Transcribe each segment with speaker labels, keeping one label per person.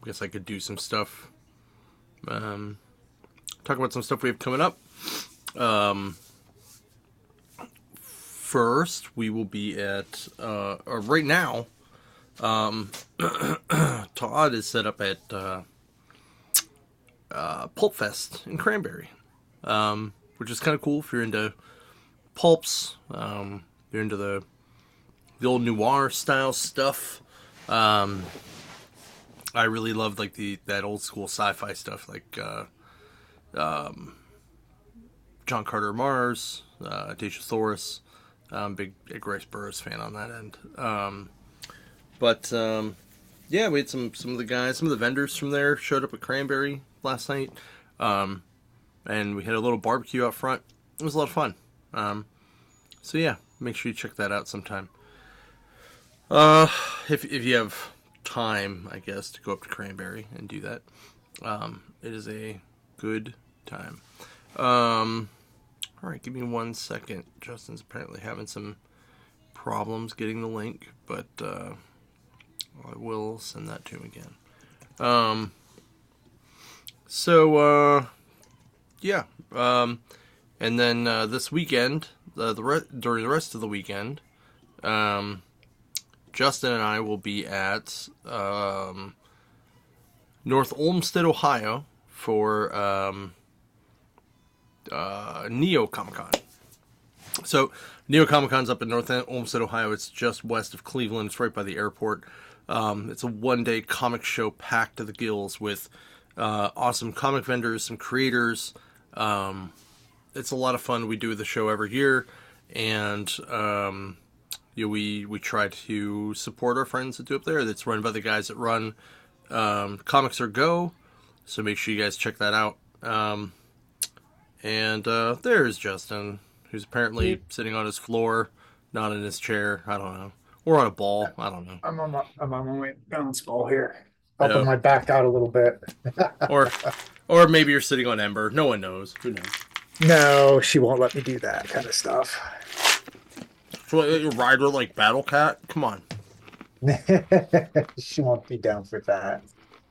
Speaker 1: I guess I could do some stuff. Talk about some stuff we have coming up. First, we will be at, right now, Todd is set up at Pulp Fest in Cranberry, which is kind of cool if you're into pulps, you're into the old noir style stuff. I really love like that old school sci-fi stuff, like John Carter Mars, Deja Thoris. Big Bryce Burroughs fan on that end. Yeah, we had some of the guys, some of the vendors from there showed up at Cranberry last night. And we had a little barbecue out front. It was a lot of fun. So yeah, make sure you check that out sometime. If you have time, I guess, to go up to Cranberry and do that. It is a good time. Alright, give me 1 second. Justin's apparently having some problems getting the link, but I will send that to him again. Yeah. And then this weekend, during the rest of the weekend, Justin and I will be at North Olmsted, Ohio for Neo Comic Con. So Neo Comic Con's up in North Olmsted, Ohio. It's just west of Cleveland. It's right by the airport. It's a one-day comic show packed to the gills with awesome comic vendors, some creators. It's a lot of fun. We do the show every year, and we try to support our friends that do up there. That's run by the guys that run Comics or Go. So make sure you guys check that out. And there's Justin, who's apparently sitting on his floor, not in his chair. I don't know. Or on a ball. I don't know.
Speaker 2: I'm on my balance ball here. Helping my back out a little bit.
Speaker 1: or maybe you're sitting on Ember. No one knows. Who knows?
Speaker 2: No, she won't let me do that kind of stuff.
Speaker 1: So you ride her like Battle Cat? Come on.
Speaker 2: She won't be down for that.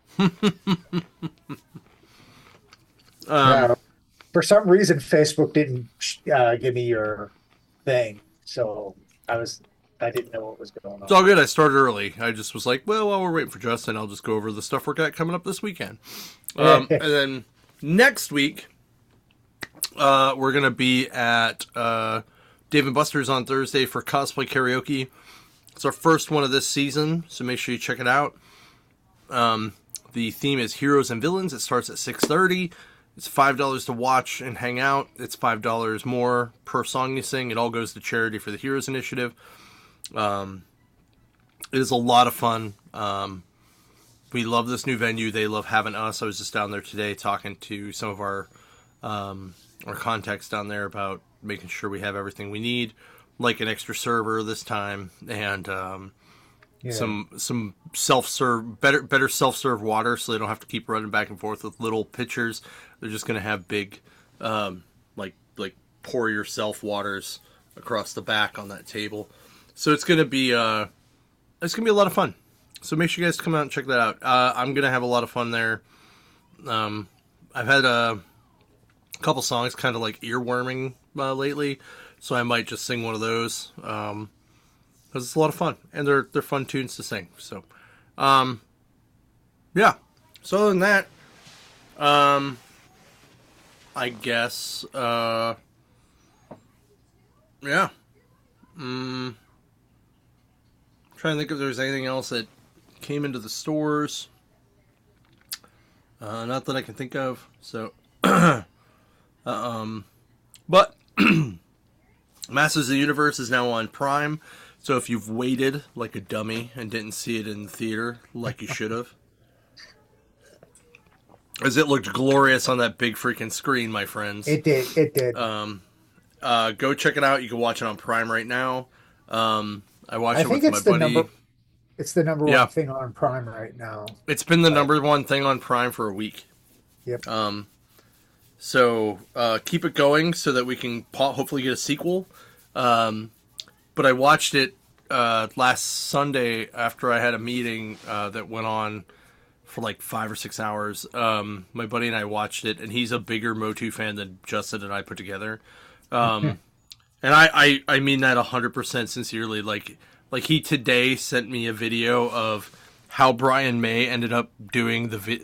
Speaker 2: For some reason, Facebook didn't give me your thing, so I didn't know what was going on.
Speaker 1: It's all good. I started early. I just was like, well, while we're waiting for Justin, I'll just go over the stuff we're got coming up this weekend. And then next week, we're going to be at Dave & Buster's on Thursday for cosplay karaoke. It's our first one of this season, so make sure you check it out. The theme is Heroes and Villains. It starts at 6:30. It's $5 to watch and hang out. It's $5 more per song you sing. It all goes to charity for the Heroes Initiative. It is a lot of fun. We love this new venue. They love having us. I was just down there today talking to some of our contacts down there about making sure we have everything we need, like an extra server this time, and some self-serve, better self-serve water, so they don't have to keep running back and forth with little pitchers. They're just going to have big, like pour yourself waters across the back on that table. So it's going to be a lot of fun. So make sure you guys come out and check that out. I'm going to have a lot of fun there. I've had a couple songs kind of like earworming lately, so I might just sing one of those. Because it's a lot of fun, and they're fun tunes to sing. So, yeah. So other than that, I guess, yeah. Trying to think if there's anything else that came into the stores. Not that I can think of. So, but Masters of the Universe is now on Prime. So if you've waited like a dummy and didn't see it in the theater like you should have, as it looked glorious on that big freaking screen, my friends.
Speaker 2: It did.
Speaker 1: Go check it out. You can watch it on Prime right now. I watched it with my buddy.
Speaker 2: It's the number one thing on Prime right now.
Speaker 1: It's been the number one thing on Prime for a week.
Speaker 2: Yep.
Speaker 1: So keep it going so that we can hopefully get a sequel. But I watched it last Sunday after I had a meeting that went on for like 5 or 6 hours. My buddy and I watched it, and he's a bigger Motu fan than Justin and I put together. And I mean that 100% sincerely. Like he today sent me a video of how Brian May ended up doing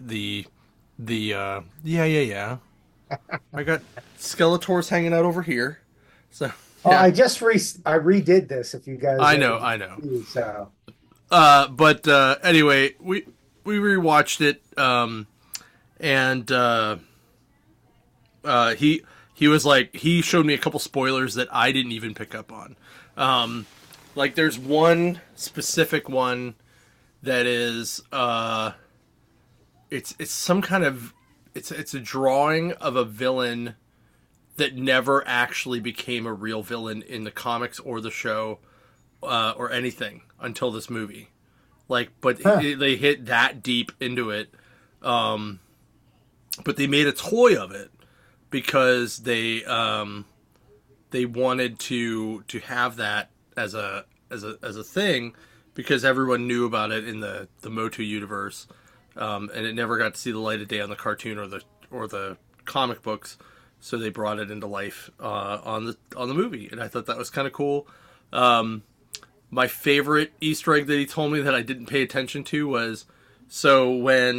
Speaker 1: yeah. I got Skeletors hanging out over here. So
Speaker 2: Oh,
Speaker 1: yeah.
Speaker 2: I redid this. If you guys,
Speaker 1: I know.
Speaker 2: So
Speaker 1: But anyway, we rewatched it, and he was like, he showed me a couple spoilers that I didn't even pick up on. Like there's one specific one that is it's some kind of it's a drawing of a villain that never actually became a real villain in the comics or the show or anything until this movie. Like, but they hit that deep into it. But they made a toy of it because they wanted to have that as a thing because everyone knew about it in the Motu universe, and it never got to see the light of day on the cartoon or the comic books. So they brought it into life on the movie, and I thought that was kind of cool. My favorite Easter egg that he told me that I didn't pay attention to was when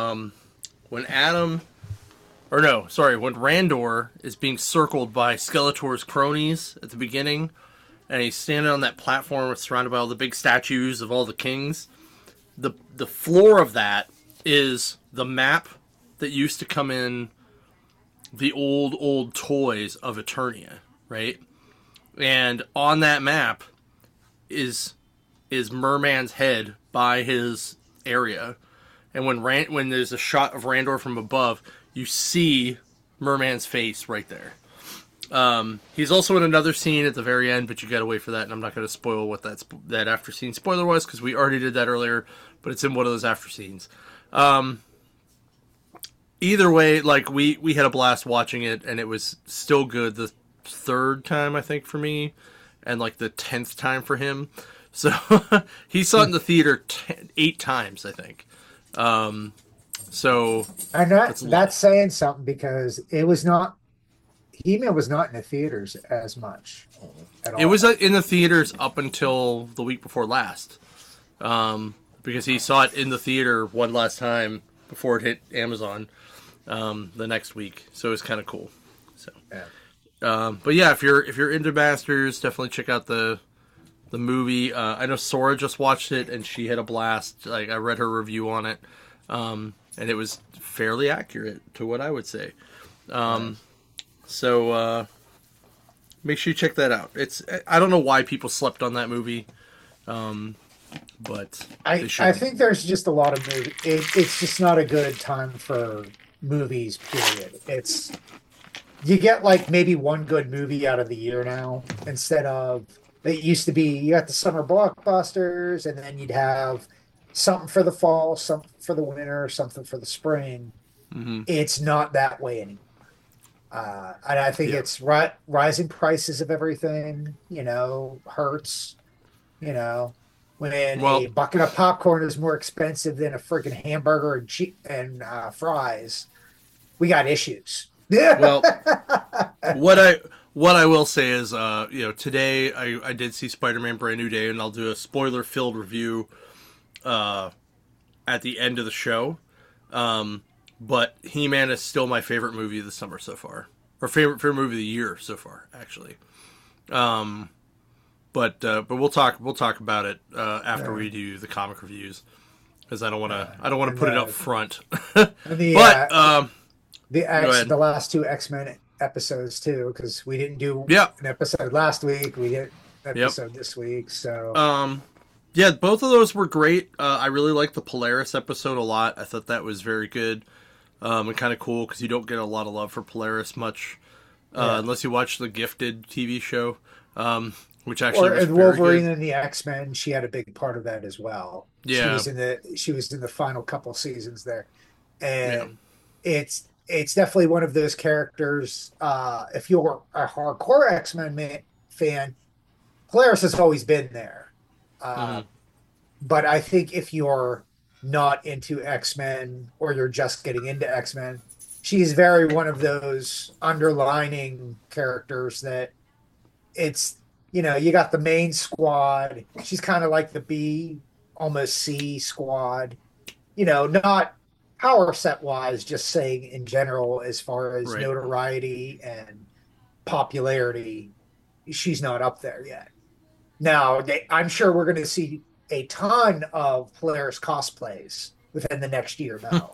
Speaker 1: Randor is being circled by Skeletor's cronies at the beginning, and he's standing on that platform surrounded by all the big statues of all the kings. The floor of that is the map that used to come in the old toys of Eternia, right? And on that map is Merman's head by his area. And when there's a shot of Randor from above, you see Merman's face right there. He's also in another scene at the very end, but you gotta wait for that, and I'm not gonna spoil what that after scene spoiler was, because we already did that earlier, but it's in one of those after scenes. Either way, like, we had a blast watching it, and it was still good the third time, I think, for me, and like the 10th time for him. So he saw it in the theater 8 times, I think. So
Speaker 2: and that's saying something because it was not He-Man was not in the theaters as much at all.
Speaker 1: it was in the theaters up until the week before last, because he saw it in the theater one last time before it hit Amazon the next week. So it was kind of cool. So,
Speaker 2: Yeah.
Speaker 1: but yeah, if you're into Masters, definitely check out the movie. I know Sora just watched it and she had a blast. Like, I read her review on it, and it was fairly accurate to what I would say. So make sure you check that out. I don't know why people slept on that movie, but
Speaker 2: I think there's just a lot of movies. It's just not a good time for movies, period. You get like maybe one good movie out of the year now, instead of, it used to be you got the summer blockbusters, and then you'd have something for the fall, something for the winter, something for the spring.
Speaker 1: mm-hmm.
Speaker 2: It's not that way anymore. And I think it's rising prices of everything, hurts, when a bucket of popcorn is more expensive than a freaking hamburger and fries, we got issues.
Speaker 1: Well, what I will say is, today I did see Spider-Man Brand New Day, and I'll do a spoiler-filled review at the end of the show. But He-Man is still my favorite movie of the summer so far, or favorite movie of the year so far, actually. But we'll talk about it after we do the comic reviews, because I don't want to put it up front.
Speaker 2: The last 2 X-Men episodes too, because we didn't do an episode last week. We did an episode this week, so.
Speaker 1: Yeah, both of those were great. I really liked the Polaris episode a lot. I thought that was very good. And kind of cool, because you don't get a lot of love for Polaris much, unless you watch the Gifted TV show, which actually was very
Speaker 2: Wolverine
Speaker 1: good.
Speaker 2: and the X-Men. She had a big part of that as well.
Speaker 1: Yeah,
Speaker 2: she was in the final couple seasons there, and it's definitely one of those characters. If you're a hardcore X-Men fan, Polaris has always been there. But I think if you're not into X-Men or you're just getting into X-Men. She's very one of those underlining characters that it's, you got the main squad. She's kind of like the B, almost C squad. Not power set wise, just saying in general, as far as
Speaker 1: Right.
Speaker 2: notoriety and popularity, she's not up there yet. Now, I'm sure we're going to see a ton of Polaris cosplays within the next year. Now,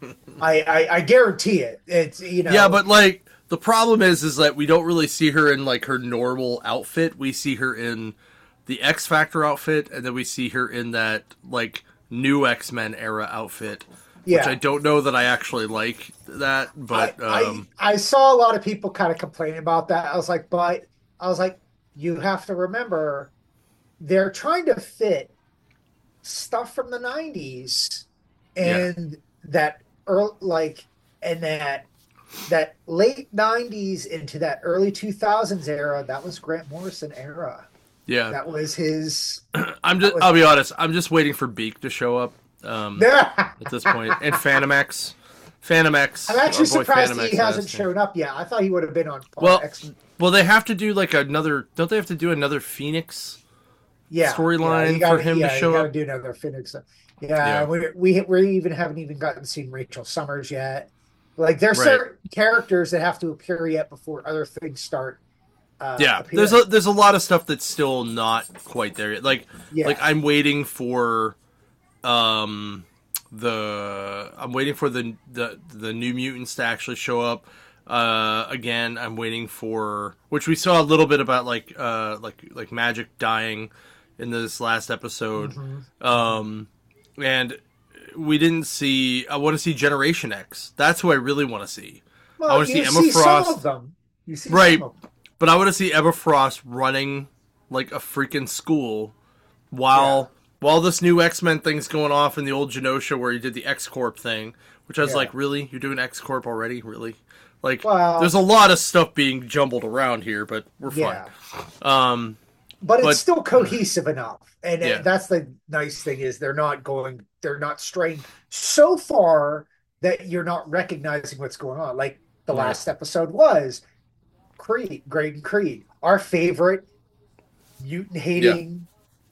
Speaker 2: I guarantee it. It's
Speaker 1: Yeah, but like the problem is that we don't really see her in like her normal outfit. We see her in the X Factor outfit, and then we see her in that like new X-Men era outfit, which
Speaker 2: yeah.
Speaker 1: I don't know that I actually like that, but
Speaker 2: I saw a lot of people kind of complaining about that. I was like, you have to remember they're trying to fit stuff from the 90s
Speaker 1: yeah,
Speaker 2: and that early, like, and that late 90s into that early 2000s era. That was Grant Morrison era.
Speaker 1: yeah.
Speaker 2: That was his.
Speaker 1: I'm
Speaker 2: That
Speaker 1: just
Speaker 2: was.
Speaker 1: I'll be honest. I'm just waiting for Beak to show up at this point, and Phantom X. Phantom X,
Speaker 2: I'm
Speaker 1: our
Speaker 2: actually
Speaker 1: boy
Speaker 2: surprised
Speaker 1: Phantom
Speaker 2: he
Speaker 1: X
Speaker 2: hasn't
Speaker 1: has. Yeah.
Speaker 2: shown up yet. I thought he would have been on
Speaker 1: Well,
Speaker 2: X.
Speaker 1: well, they have to do like another. Don't they have to do another Phoenix
Speaker 2: Yeah,
Speaker 1: storyline for him to
Speaker 2: you
Speaker 1: show
Speaker 2: got to
Speaker 1: up?
Speaker 2: do another Phoenix. Yeah,
Speaker 1: Yeah,
Speaker 2: we even haven't even gotten to see Rachel Summers yet. Like there's
Speaker 1: right.
Speaker 2: certain characters that have to appear yet before other things start
Speaker 1: Yeah,
Speaker 2: appearing.
Speaker 1: there's a lot of stuff that's still not quite there yet. Like
Speaker 2: Yeah,
Speaker 1: I'm waiting for um I'm waiting for the New Mutants to actually show up. Again, I'm waiting for, which we saw a little bit about, like Magic dying in this last episode.
Speaker 2: hmm.
Speaker 1: And we didn't see. I want to see Generation X. That's who I really want to see. I
Speaker 2: Well,
Speaker 1: want to see
Speaker 2: you
Speaker 1: Emma
Speaker 2: see some of
Speaker 1: Frost.
Speaker 2: them. You see some
Speaker 1: Right.
Speaker 2: of them.
Speaker 1: But I want to see Emma Frost running like a freaking school
Speaker 2: Yeah,
Speaker 1: while this new X-Men thing's going off in the old Genosha where he did the X-Corp thing, which I was
Speaker 2: yeah.
Speaker 1: like, really? You're doing X-Corp already? Really? Like, there's
Speaker 2: Well,
Speaker 1: a lot of stuff being jumbled around here, but we're fine.
Speaker 2: yeah.
Speaker 1: Um,
Speaker 2: But it's
Speaker 1: but
Speaker 2: still cohesive enough, and
Speaker 1: yeah,
Speaker 2: that's the nice thing is they're not straying so far that you're not recognizing what's going on. Like the
Speaker 1: right.
Speaker 2: last episode was Creed, Graydon Creed, our favorite mutant
Speaker 1: Yeah,
Speaker 2: hating,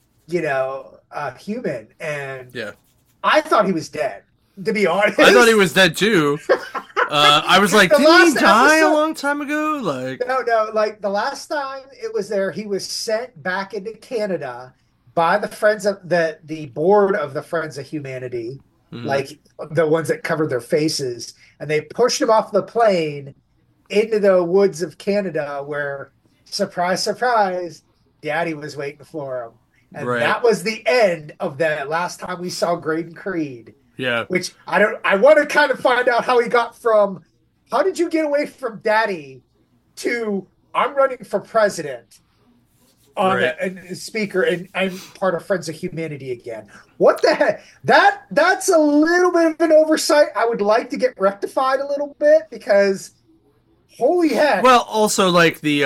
Speaker 2: human, and
Speaker 1: yeah.
Speaker 2: I thought he was dead. To be honest,
Speaker 1: I thought he was dead too. I was like,
Speaker 2: the
Speaker 1: didn't he
Speaker 2: last
Speaker 1: die a
Speaker 2: episode.
Speaker 1: long time ago? Like,
Speaker 2: No, like the last time it was there, he was sent back into Canada by the Friends of the board of the Friends of Humanity,
Speaker 1: mhm.
Speaker 2: like the ones that covered their faces, and they pushed him off the plane into the woods of Canada where, surprise, surprise, Daddy was waiting for him. And
Speaker 1: Right.
Speaker 2: that was the end of the last time we saw Graydon Creed,
Speaker 1: Yeah.
Speaker 2: which I want to kind of find out how he got from how did you get away from Daddy to I'm running for president on
Speaker 1: Right.
Speaker 2: the speaker and I'm part of Friends of Humanity again. What the heck? That's a little bit of an oversight. I would like to get rectified a little bit because holy heck.
Speaker 1: Well, also like the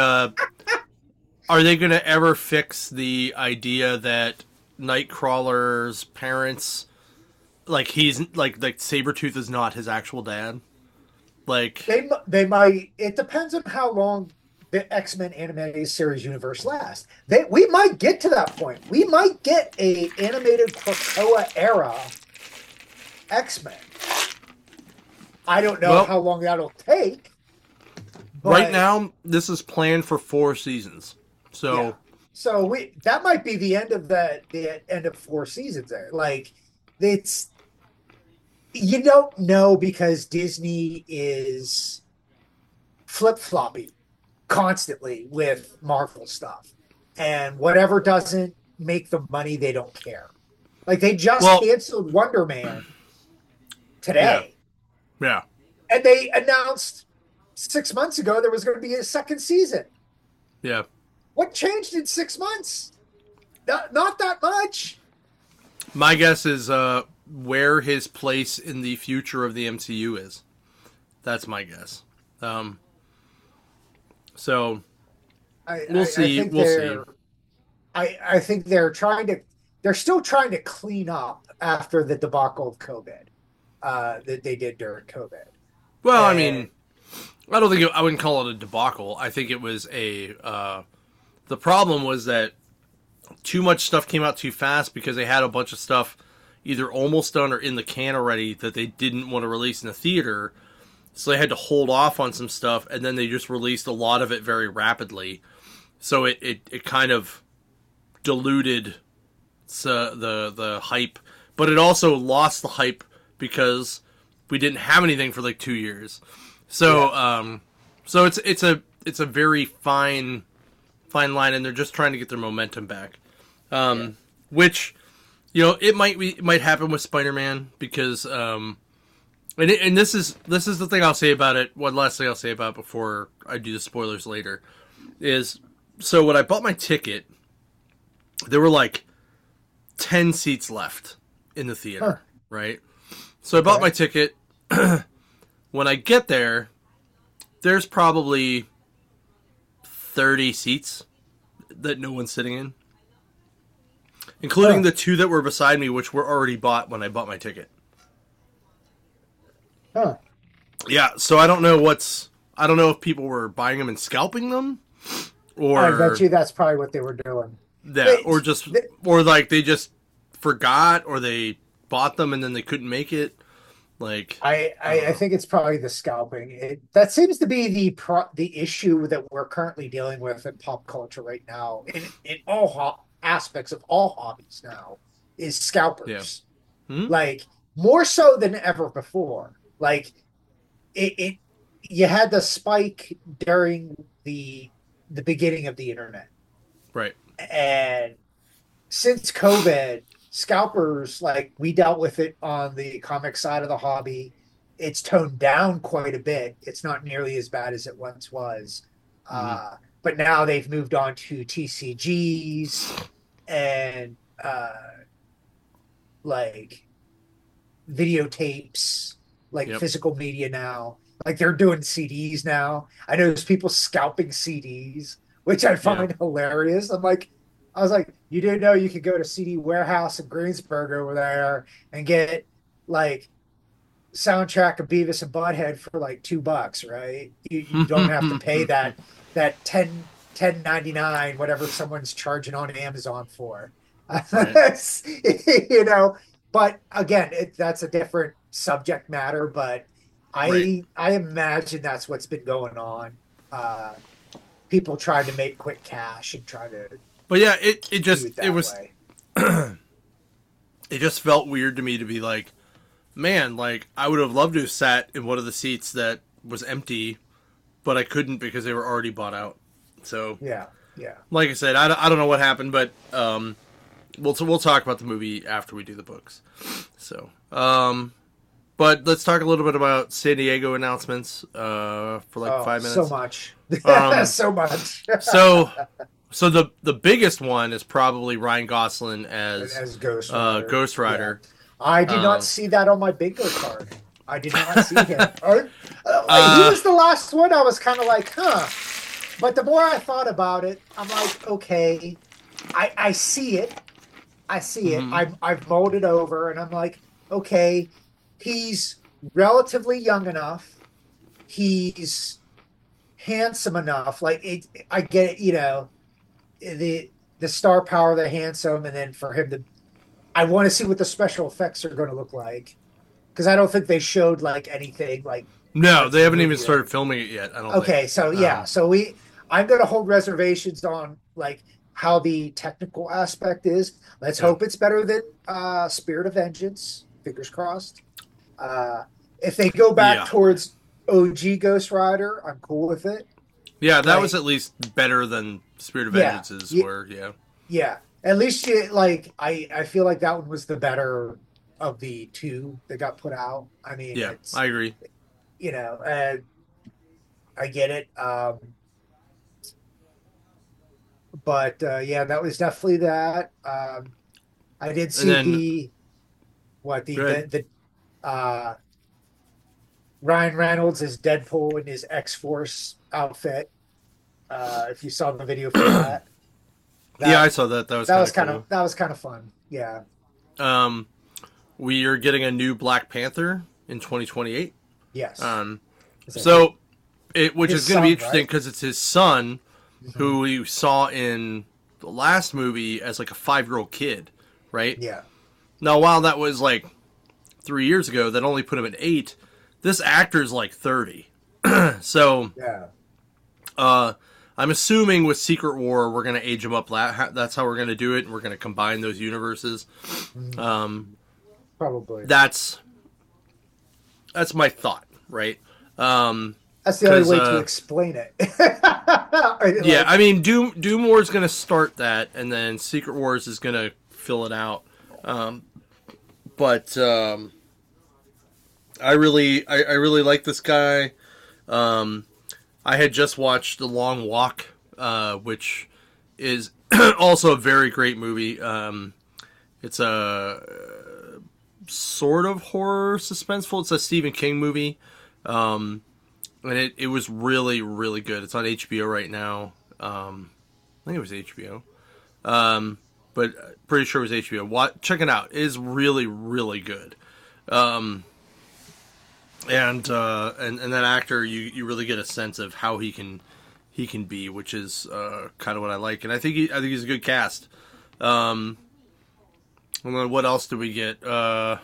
Speaker 1: are they going to ever fix the idea that Nightcrawler's parents, like he's like Sabretooth is not his actual dad? Like,
Speaker 2: They might. It depends on how long the X-Men animated series universe lasts. We might get to that point. We might get a animated Krakoa era X-Men. I don't know
Speaker 1: well,
Speaker 2: how long that'll take,
Speaker 1: right
Speaker 2: but
Speaker 1: now this is planned for 4 seasons.
Speaker 2: yeah.
Speaker 1: So,
Speaker 2: So we that might be the end of the end of 4 seasons there. Like it's you don't know because Disney is flip-floppy constantly with Marvel stuff. And whatever doesn't make the money, they don't care. Like they just
Speaker 1: well,
Speaker 2: canceled Wonder Man
Speaker 1: yeah.
Speaker 2: today.
Speaker 1: Yeah.
Speaker 2: And they announced 6 months ago there was going to be a second season.
Speaker 1: Yeah.
Speaker 2: What changed in 6 months? Not that much.
Speaker 1: My guess is where his place in the future of the MCU is. That's my guess. So
Speaker 2: I,
Speaker 1: we'll
Speaker 2: I
Speaker 1: see.
Speaker 2: think
Speaker 1: We'll see.
Speaker 2: I think they're trying to they're still trying to clean up after the debacle of COVID that they did during COVID.
Speaker 1: Well, I
Speaker 2: And
Speaker 1: mean, I don't think I wouldn't call it a debacle. I think it was a. The problem was that too much stuff came out too fast because they had a bunch of stuff either almost done or in the can already that they didn't want to release in the theater. So they had to hold off on some stuff, and then they just released a lot of it very rapidly. So it kind of diluted the hype, but it also lost the hype because we didn't have anything for like 2 years. So so it's a very fine line, and they're just trying to get their momentum back. Which, it might happen with Spider-Man because and this is the thing I'll say about it. One last thing I'll say about it before I do the spoilers later is, so when I bought my ticket, there were like 10 seats left in the theater, right? So I bought my ticket. When I get there, there's probably 30 seats that no one's sitting in, including the two that were beside me, which were already bought when I bought my ticket. Yeah, so I don't know if people were buying them and scalping them, or
Speaker 2: I bet you that's probably what they were doing.
Speaker 1: Or like they just forgot, or they bought them and then they couldn't make it. Like
Speaker 2: I think it's probably the scalping. That seems to be the issue that we're currently dealing with in pop culture right now, in all aspects of all hobbies now, is scalpers. Like more so than ever before. Like it you had the spike during the beginning of the internet,
Speaker 1: right?
Speaker 2: and since COVID, scalpers, like we dealt with it on the comic side of the hobby. It's toned down quite a bit. It's not nearly as bad as it once was. But now they've moved on to TCGs and like videotapes, like physical media now. Like they're doing CDs now. I know there's people scalping CDs, which I find hilarious. I was like, you didn't know you could go to CD Warehouse in Greensburg over there and get like soundtrack of Beavis and Butthead for like $2, right? You don't have to pay that 10.99 whatever someone's charging on Amazon for. Right. But again, that's a different subject matter. But I imagine that's what's been going on. People trying to make quick cash and try to.
Speaker 1: But yeah, it was it just felt weird to me to be like, man, like I would have loved to have sat in one of the seats that was empty, but I couldn't because they were already bought out. So
Speaker 2: yeah.
Speaker 1: Like I said, I don't know what happened, but we'll talk about the movie after we do the books. So but let's talk a little bit about San Diego announcements for like 5 minutes.
Speaker 2: So much, so much.
Speaker 1: So the biggest one is probably Ryan Gosling as
Speaker 2: Ghost Rider.
Speaker 1: Ghost Rider.
Speaker 2: Yeah. I did not see that on my bingo card. I did not see him. He was the last one. I was kind of like, huh. But the more I thought about it, I'm like, okay, I see it. I see it. I've mulled it over, and I'm like, okay, he's relatively young enough. He's handsome enough. Like I get it, the star power, the handsome, and then for him to, I want to see what the special effects are going to look like, because I don't think they showed like anything like.
Speaker 1: No, they haven't even started filming it yet. I don't.
Speaker 2: Okay,
Speaker 1: think.
Speaker 2: So yeah, I'm going to hold reservations on like how the technical aspect is. Let's hope it's better than Spirit of Vengeance. Fingers crossed. If they go back towards OG Ghost Rider, I'm cool with it.
Speaker 1: Yeah, that was at least better than Spirit of Vengeance's
Speaker 2: Yeah. At least I feel like that one was the better of the two that got put out. I mean,
Speaker 1: I agree.
Speaker 2: I get it. But that was definitely that. I did see the Ryan Reynolds as Deadpool in his X-Force outfit. If you saw the video for that.
Speaker 1: Yeah, I
Speaker 2: That
Speaker 1: saw that. That was
Speaker 2: that
Speaker 1: kind
Speaker 2: was
Speaker 1: of
Speaker 2: kind
Speaker 1: cool.
Speaker 2: of that was kind of fun. Yeah.
Speaker 1: Um, we are getting a new Black Panther in 2028.
Speaker 2: Yes.
Speaker 1: Um,
Speaker 2: Is it
Speaker 1: so which
Speaker 2: his
Speaker 1: is going to be
Speaker 2: son,
Speaker 1: interesting
Speaker 2: right?
Speaker 1: because it's his son
Speaker 2: Hmm.
Speaker 1: who we saw in the last movie as like a 5-year-old kid, right?
Speaker 2: Yeah.
Speaker 1: Now, while that was like 3 years ago, that only put him at 8. This actor's like 30, so
Speaker 2: Yeah.
Speaker 1: uh, I'm assuming with Secret War we're going to age him up. That's how we're going to do it, and we're going to combine those universes.
Speaker 2: Mhm.
Speaker 1: Um,
Speaker 2: Probably.
Speaker 1: that's my thought, right?
Speaker 2: That's the only
Speaker 1: Because
Speaker 2: way to explain it.
Speaker 1: yeah,
Speaker 2: Like,
Speaker 1: I mean, Doom War is going to start that, and then Secret Wars is going to fill it out. Um, but I really like this guy. Um, I had just watched The Long Walk, which is also a very great movie. It's a sort of horror suspenseful. It's a Stephen King movie. And it was really, really good. It's on HBO right now. I think it was HBO. But pretty sure it was HBO. Check it out. It is really, really good. And that actor, you really get a sense of how he can be, which is kind of what I like. And I think he's a good cast. And then what else did we get? There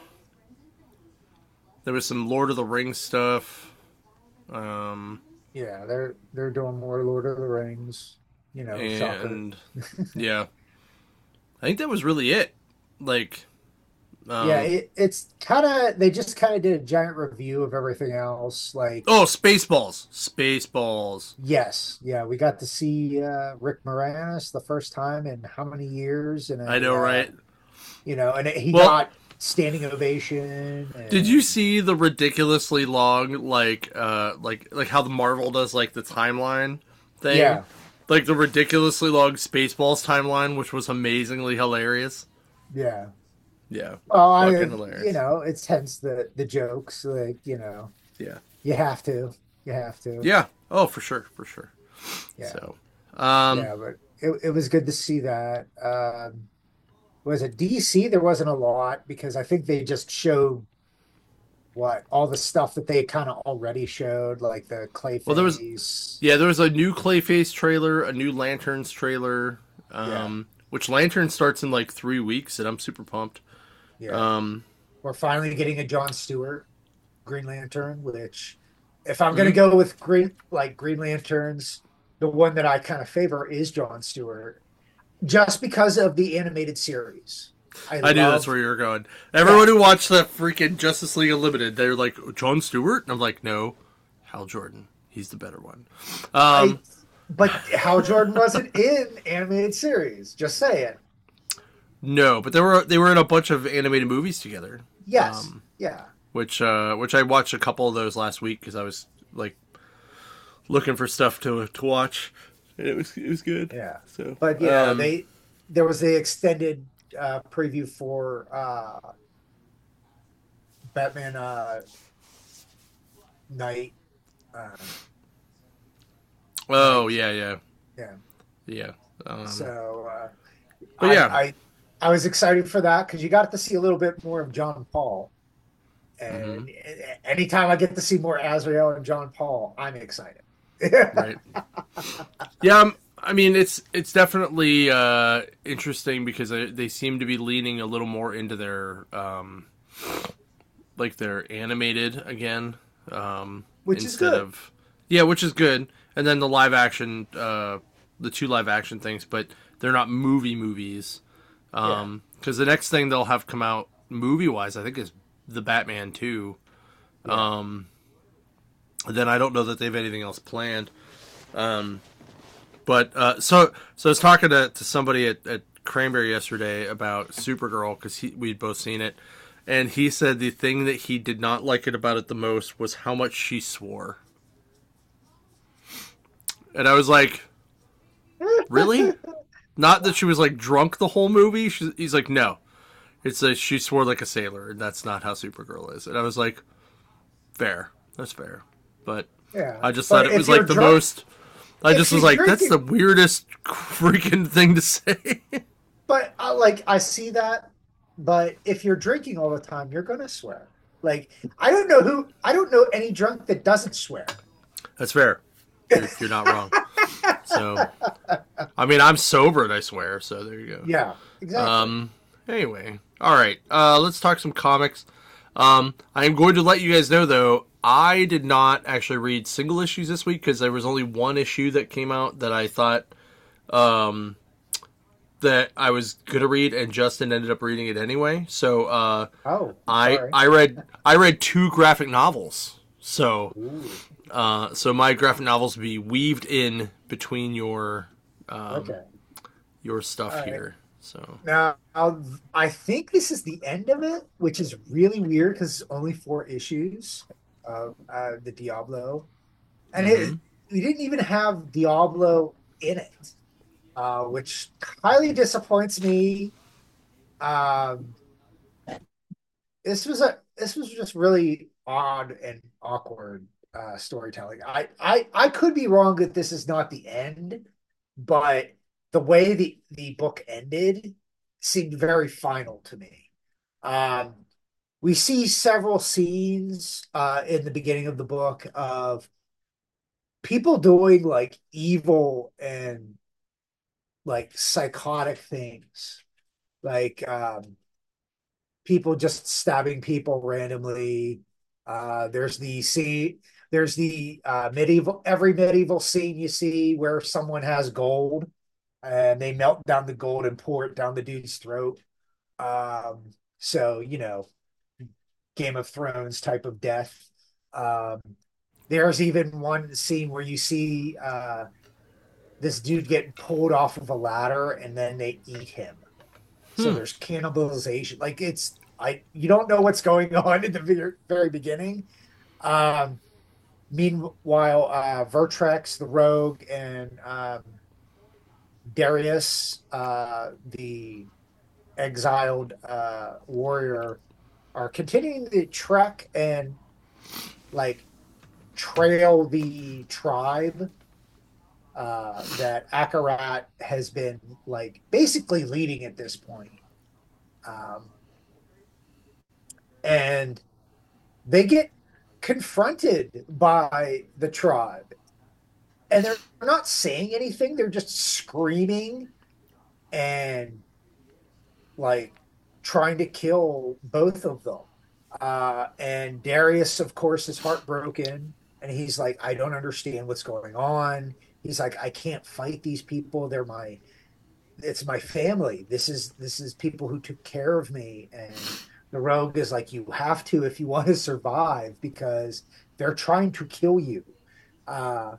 Speaker 1: was some Lord of the Rings stuff.
Speaker 2: yeah, they're doing more Lord of the Rings. Shocker.
Speaker 1: And yeah, I think that was really it. Like,
Speaker 2: Yeah,
Speaker 1: um,
Speaker 2: it's kind of they just kind of did a giant review of everything else. Like,
Speaker 1: oh, Spaceballs.
Speaker 2: yes, yeah, we got to see Rick Moranis the first time in how many years, and
Speaker 1: I know, right?
Speaker 2: he
Speaker 1: Well,
Speaker 2: got standing ovation,
Speaker 1: did you
Speaker 2: and
Speaker 1: see the ridiculously long, like how the Marvel does like the timeline thing?
Speaker 2: yeah,
Speaker 1: Like the ridiculously long Spaceballs timeline, which was amazingly hilarious.
Speaker 2: yeah.
Speaker 1: Yeah,
Speaker 2: Well,
Speaker 1: fucking hilarious.
Speaker 2: it's hence the jokes, like,
Speaker 1: Yeah,
Speaker 2: you have to, you have to,
Speaker 1: yeah. Oh, for sure, for sure.
Speaker 2: yeah,
Speaker 1: So,
Speaker 2: yeah. But it was good to see that. Was it DC? There wasn't a lot because I think they just showed what all the stuff that they kind of already showed, like the
Speaker 1: well,
Speaker 2: Clayface.
Speaker 1: there was a new Clayface trailer, a new Lanterns trailer,
Speaker 2: Yeah,
Speaker 1: which Lantern starts in like 3 weeks, and I'm super pumped.
Speaker 2: yeah.
Speaker 1: Um,
Speaker 2: We're finally getting a John Stewart Green Lantern, which if I'm gonna
Speaker 1: mhm.
Speaker 2: go with Green Lanterns, the one that I kind of favor is John Stewart, just because of the animated series. I
Speaker 1: I knew that's
Speaker 2: love
Speaker 1: where you were going.
Speaker 2: yeah.
Speaker 1: Everyone who watched the freaking Justice League Unlimited, they're like, John Stewart? And I'm like, no, Hal Jordan. He's the better one.
Speaker 2: I
Speaker 1: Um,
Speaker 2: but Hal Jordan wasn't in animated series. Just saying.
Speaker 1: no, but they were in a bunch of animated movies together.
Speaker 2: Yes.
Speaker 1: Um,
Speaker 2: Yeah.
Speaker 1: which I watched a couple of those last week because I was like looking for stuff to watch. And it was good.
Speaker 2: Yeah.
Speaker 1: So
Speaker 2: But there was the extended preview for Batman Night. Um,
Speaker 1: oh
Speaker 2: Night.
Speaker 1: yeah,
Speaker 2: Yeah.
Speaker 1: yeah. Um,
Speaker 2: So
Speaker 1: but yeah.
Speaker 2: I was excited for that because you got to see a little bit more of John Paul.
Speaker 1: Hmm.
Speaker 2: And anytime I get to see more Azrael and John Paul, I'm excited.
Speaker 1: Right. Yeah, I mean it's definitely interesting because they seem to be leaning a little more into their like their animated again,
Speaker 2: Which is
Speaker 1: instead
Speaker 2: good.
Speaker 1: of yeah, which is good. And then the live action, the two live action things, but they're not movies.
Speaker 2: Yeah.
Speaker 1: Because the next thing they'll have come out movie wise, I think, is the Batman 2.
Speaker 2: Yeah.
Speaker 1: Then I don't know that they have anything else planned. But so I was talking to somebody at Cranberry yesterday about Supergirl because we'd both seen it, and he said the thing that he did not like it about it the most was how much she swore. And I was like, really? Not that she was like drunk the whole movie. He's like, no, it's that she swore like a sailor, and that's not how Supergirl is. And I was like, fair, that's fair, but
Speaker 2: Yeah.
Speaker 1: I just thought
Speaker 2: But
Speaker 1: it
Speaker 2: if
Speaker 1: was
Speaker 2: you're
Speaker 1: like the
Speaker 2: drunk,
Speaker 1: most. I
Speaker 2: if
Speaker 1: just was
Speaker 2: you're
Speaker 1: like, that's the
Speaker 2: drinking,
Speaker 1: weirdest freaking thing to say.
Speaker 2: but like I see that, but if you're drinking all the time, you're gonna swear. Like I don't know any drunk that doesn't swear.
Speaker 1: That's fair. You're not wrong. So, I mean, I'm sober and I swear. So there you
Speaker 2: Yeah,
Speaker 1: go.
Speaker 2: exactly.
Speaker 1: Anyway, all right. Let's talk some comics. I am going to let you guys know though. I did not actually read single issues this week because there was only one issue that came out that I thought um, that I was gonna read, and Justin ended up reading it anyway. So
Speaker 2: Oh, I'm
Speaker 1: I
Speaker 2: sorry.
Speaker 1: I read two graphic novels. So
Speaker 2: Ooh,
Speaker 1: so my graphic novels will be weaved in between
Speaker 2: okay.
Speaker 1: your stuff
Speaker 2: All right.
Speaker 1: here. So
Speaker 2: Now, I think this is the end of it, which is really weird because it's only four issues of the Diablo, and
Speaker 1: mm-hmm.
Speaker 2: we didn't even have Diablo in it, which highly disappoints me. Um, this was just really odd and awkward storytelling. I could be wrong that this is not the end, but the way the book ended seemed very final to me. Um, we see several scenes in the beginning of the book of people doing like evil and like psychotic things, like people just stabbing people randomly. There's the scene. There's the medieval. Every medieval scene you see where someone has gold and they melt down the gold and pour it down the dude's throat. So you know, Game of Thrones type of death. Um, there's even one scene where you see this dude getting pulled off of a ladder and then they eat him. So
Speaker 1: Hmm.
Speaker 2: there's cannibalization. Like it's I you don't know what's going on in the very beginning. Um, Meanwhile, Vertrex, the Rogue, and Darius, the exiled warrior, are continuing the trek and like trail the tribe that Akarat has been like basically leading at this point. Um, and they get confronted by the tribe and they're not saying anything. They're just screaming and like trying to kill both of them. And Darius, of course, is heartbroken and he's like, I don't understand what's going on. He's like, I can't fight these people. It's my family. This is people who took care of me. And the rogue is like, you have to if you want to survive because they're trying to kill you. Uh,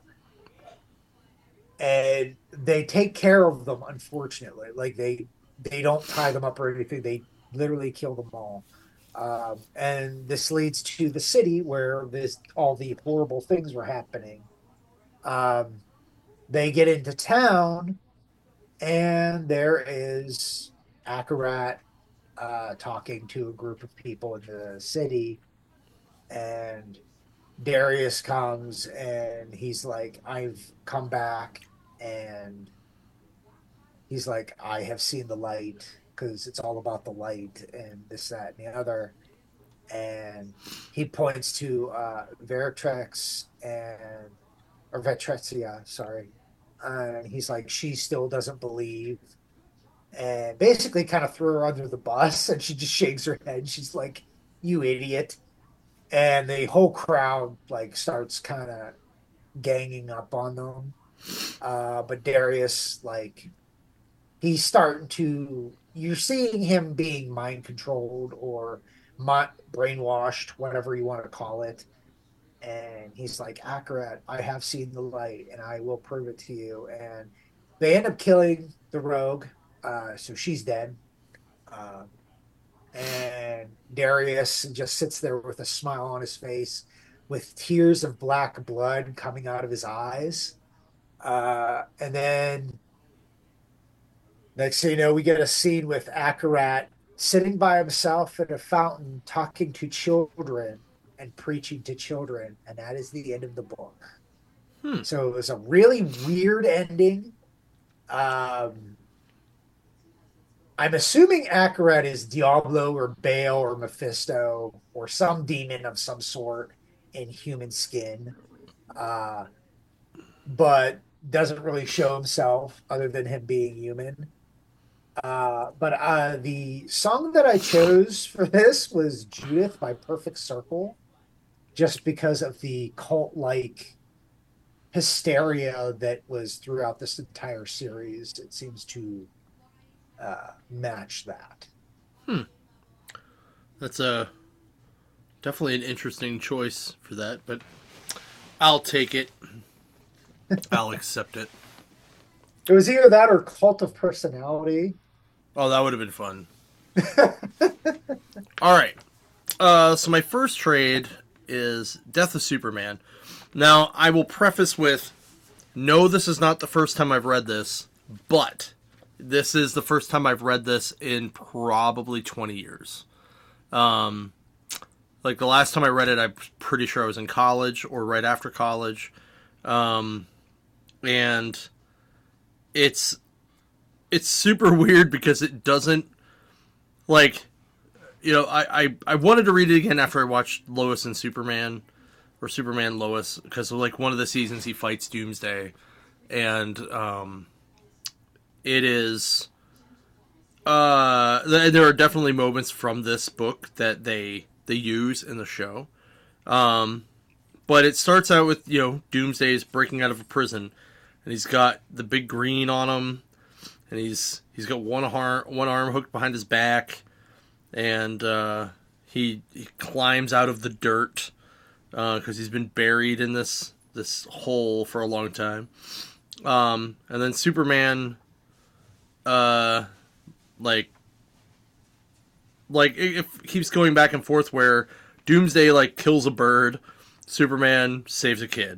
Speaker 2: and they take care of them, unfortunately. Like they don't tie them up or anything. They literally kill them all. And this leads to the city where this all the horrible things were happening. Um, they get into town and there is Akarat talking to a group of people in the city, and Darius comes and he's like, I've come back, and he's like, I have seen the light because it's all about the light and this, that, and the other. And he points to Vertrex and or Vetrexia, sorry. And he's like, she still doesn't believe and basically kind of threw her under the bus and she just shakes her head. She's like, you idiot. And the whole crowd like starts kind of ganging up on them. But Darius, like, he's starting to, you're seeing him being mind controlled or brainwashed, whatever you want to call it. And he's like, Akarat, I have seen the light and I will prove it to you. And they end up killing the rogue. So she's dead. Um, and Darius just sits there with a smile on his face, with tears of black blood coming out of his eyes. And then next thing you know, we get a scene with Akarat sitting by himself at a fountain, talking to children and preaching to children, and that is the end of the book. So it was a really weird ending. Um, I'm assuming Akarat is Diablo or Baal or Mephisto or some demon of some sort in human skin, uh, but doesn't really show himself other than him being human. But the song that I chose for this was Judith by Perfect Circle, just because of the cult-like hysteria that was throughout this entire series. It seems to match that.
Speaker 1: That's a definitely an interesting choice for that, but I'll take it. I'll accept it.
Speaker 2: It was either that or Cult of Personality.
Speaker 1: Oh, that would have been fun. All right. So my first trade is Death of Superman. Now, I will preface with, no, this is not the first time I've read this, but this is the first time I've read this in probably 20 years. Like the last time I read it, I'm pretty sure I was in college or right after college. And it's super weird because it doesn't, like, you know, I wanted to read it again after I watched Lois and Superman, or Superman Lois, because like one of the seasons he fights Doomsday, and it is there are definitely moments from this book that they use in the show. But it starts out with, you know, Doomsday's breaking out of a prison, and he's got the big green on him, and he's got one arm hooked behind his back, and he climbs out of the dirt because he's been buried in this hole for a long time. And then Superman, like it keeps going back and forth where Doomsday like kills a bird, Superman saves a kid.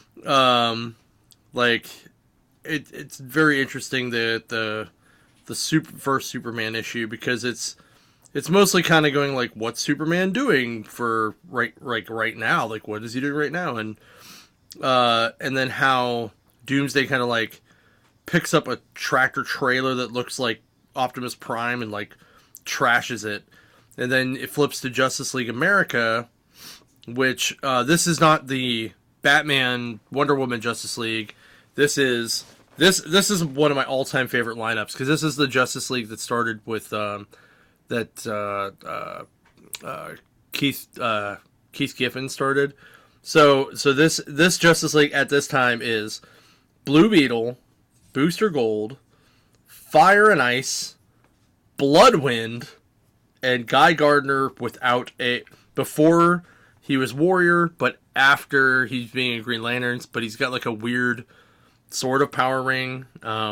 Speaker 1: Like it's very interesting the first Superman issue, because it's mostly kind of going like, what's Superman doing for right now? Like, what is he doing right now? And then how Doomsday kind of like picks up a tractor trailer that looks like Optimus Prime and like trashes it. And then it flips to Justice League America, which this is not the Batman Wonder Woman Justice League. This is one of my all-time favorite lineups, because this is the Justice League that started with Keith Giffen started. So this Justice League at this time is Blue Beetle, Booster Gold, Fire and Ice, Bloodwind, and Guy Gardner before he was Warrior, but after he's being a Green Lantern, but he's got like a weird sort of power ring.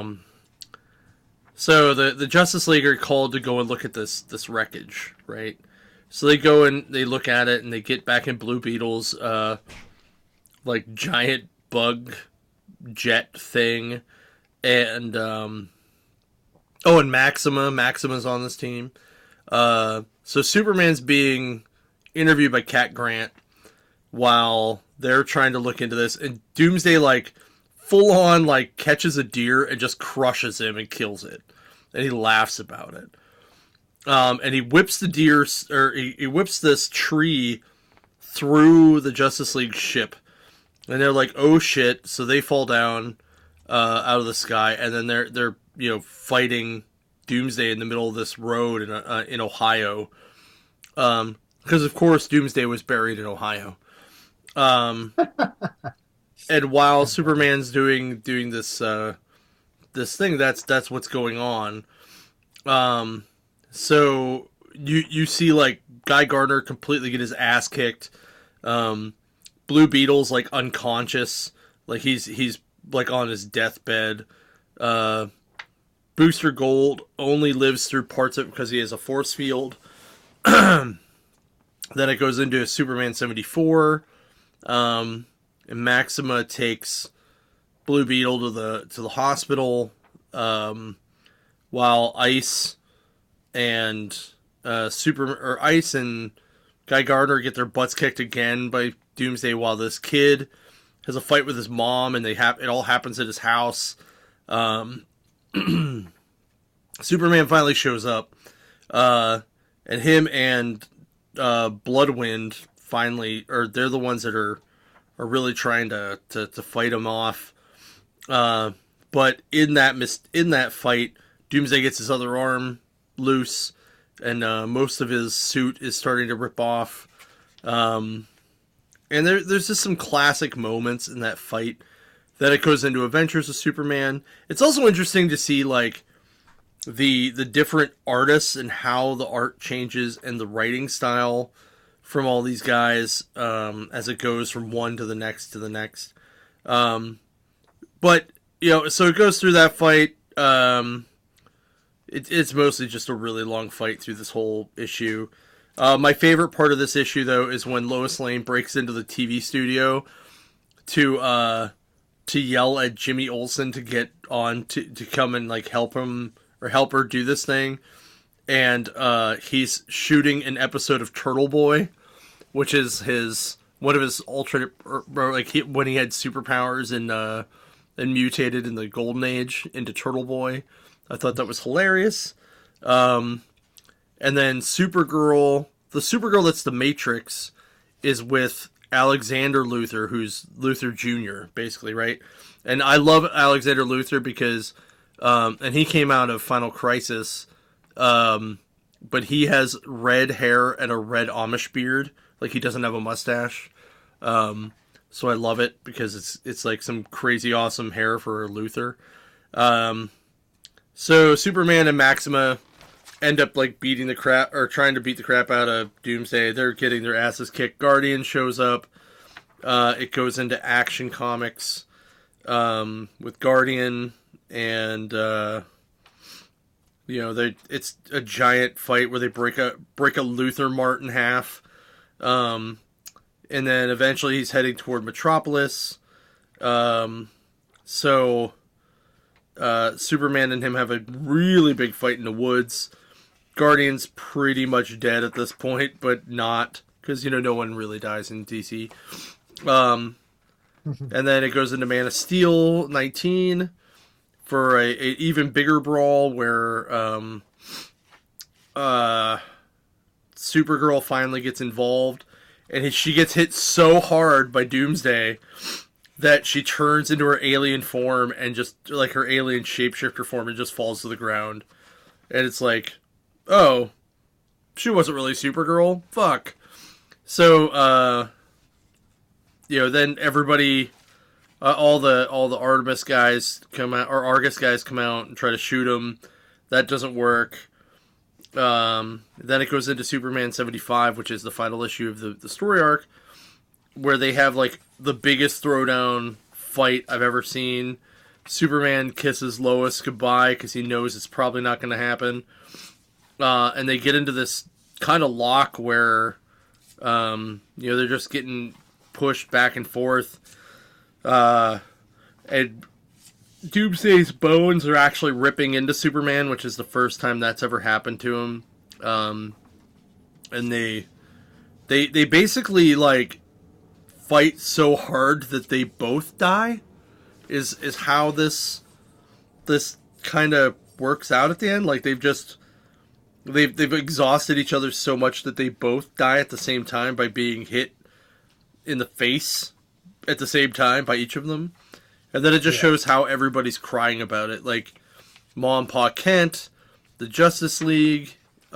Speaker 1: So the Justice League are called to go and look at this wreckage, right? So they go and they look at it, and they get back in Blue Beetle's like giant bug jet thing, and and Maxima's on this team. So Superman's being interviewed by Cat Grant while they're trying to look into this, and Doomsday like full on like catches a deer and just crushes him and kills it, and he laughs about it. And he whips the deer, or he whips this tree through the Justice League ship, and they're like, "Oh shit!" So they fall down out of the sky, and then they're fighting Doomsday in the middle of this road in Ohio, because of course Doomsday was buried in Ohio. And while Superman's doing this this thing, that's what's going on. So you see like Guy Gardner completely get his ass kicked. Blue Beetle's like unconscious, like he's like on his deathbed. Booster Gold only lives through parts of it because he has a force field. Then it goes into Superman 74. And Maxima takes Blue Beetle to the hospital, while Ice and Ice and Guy Gardner get their butts kicked again by Doomsday, while this kid has a fight with his mom, and it all happens at his house. Superman finally shows up, and him and Bloodwind finally, or they're the ones that are really trying to fight him off. But in that fight, Doomsday gets his other arm loose, and most of his suit is starting to rip off. And there's just some classic moments in that fight. Then it goes into Adventures of Superman. It's also interesting to see like the different artists and how the art changes and the writing style from all these guys as it goes from one to the next to the next. But so it goes through that fight. It's mostly just a really long fight through this whole issue. My favorite part of this issue, though, is when Lois Lane breaks into the TV studio to yell at Jimmy Olsen to get on to come and like help him or help her do this thing, and he's shooting an episode of Turtle Boy, which is one of his alternate, when he had superpowers and mutated in the Golden Age into Turtle Boy. I thought that was hilarious. And then Supergirl, the Supergirl that's the Matrix, is with Alexander Luthor, who's Luthor Jr., basically, right? And I love Alexander Luthor because, and he came out of Final Crisis, but he has red hair and a red Amish beard. Like, he doesn't have a mustache. So I love it because it's like some crazy awesome hair for Luthor. So Superman and Maxima end up like trying to beat the crap out of Doomsday. They're getting their asses kicked. Guardian shows up. It goes into Action Comics with Guardian, and it's a giant fight where they break a Luthor Mart in half. And then eventually he's heading toward Metropolis. So Superman and him have a really big fight in the woods. Guardian's pretty much dead at this point, but not, because, no one really dies in DC. And then it goes into Man of Steel 19 for a even bigger brawl where Supergirl finally gets involved, and she gets hit so hard by Doomsday that she turns into her alien form and just, like, her alien shapeshifter form, and just falls to the ground. And it's like, oh, she wasn't really Supergirl? Fuck. So, then everybody, all the Artemis guys come out, or Argus guys come out and try to shoot him. That doesn't work. Then it goes into Superman 75, which is the final issue of the story arc, where they have, like, the biggest throwdown fight I've ever seen. Superman kisses Lois goodbye because he knows it's probably not going to happen. And they get into this kind of lock where, they're just getting pushed back and forth. And Doomsday's bones are actually ripping into Superman, which is the first time that's ever happened to him. And they basically, like, fight so hard that they both die is how this kind of works out at the end. Like, they've exhausted each other so much that they both die at the same time by being hit in the face at the same time by each of them. And then it just shows how everybody's crying about it. Like, Ma and Pa Kent, the Justice League,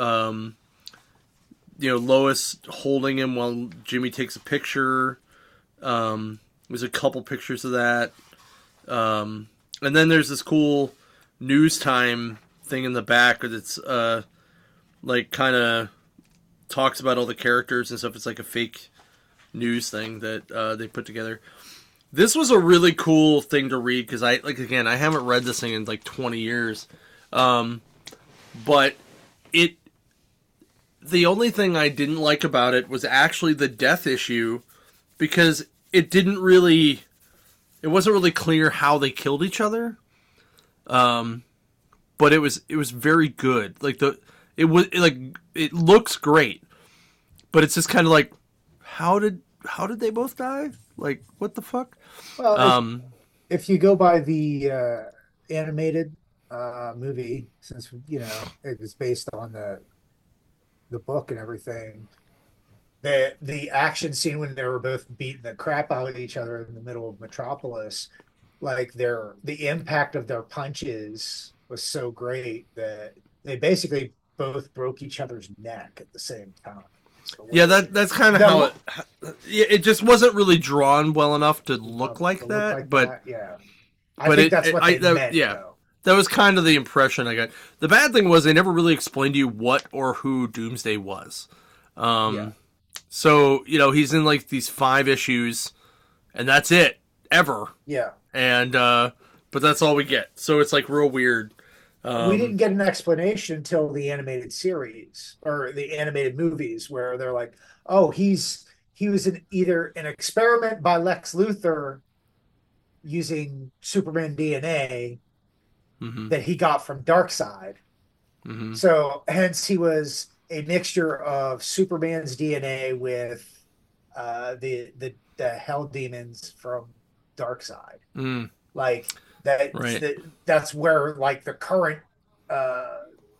Speaker 1: Lois holding him while Jimmy takes a picture. There's a couple pictures of that. And then there's this cool news time thing in the back that's, like, kind of talks about all the characters and stuff. It's like a fake news thing that they put together. This was a really cool thing to read because I haven't read this thing in like 20 years. But the only thing I didn't like about it was actually the death issue, because it wasn't really clear how they killed each other. But it was very good. Like, it looks great, but it's just kind of like, how did how did they both die? Like, what the fuck?
Speaker 2: Well,
Speaker 1: Um,
Speaker 2: if you go by the animated movie, since it was based on the book and everything, the action scene when they were both beating the crap out of each other in the middle of Metropolis, like the impact of their punches was so great that they basically both broke each other's neck at the same time. It's the
Speaker 1: yeah,
Speaker 2: way
Speaker 1: that's kind of how it.
Speaker 2: the
Speaker 1: Yeah, it just wasn't really drawn well enough to look
Speaker 2: to
Speaker 1: like
Speaker 2: look
Speaker 1: that,
Speaker 2: like that. Yeah, I
Speaker 1: but
Speaker 2: think that's what they meant,
Speaker 1: yeah,
Speaker 2: though.
Speaker 1: that was kind of the impression I got. The bad thing was they never really explained to you what or who Doomsday was.
Speaker 2: Yeah,
Speaker 1: So he's in like these 5 issues, and that's it ever.
Speaker 2: yeah.
Speaker 1: And but that's all we get. So it's like real weird.
Speaker 2: We
Speaker 1: Um,
Speaker 2: didn't get an explanation until the animated series or the animated movies where they're like, oh, he was either an experiment by Lex Luthor using Superman DNA
Speaker 1: mhm,
Speaker 2: that he got from Darkseid.
Speaker 1: mhm.
Speaker 2: So hence he was a mixture of Superman's DNA with the Hell Demons from Darkseid.
Speaker 1: Mm,
Speaker 2: Like
Speaker 1: right.
Speaker 2: that's where like the uh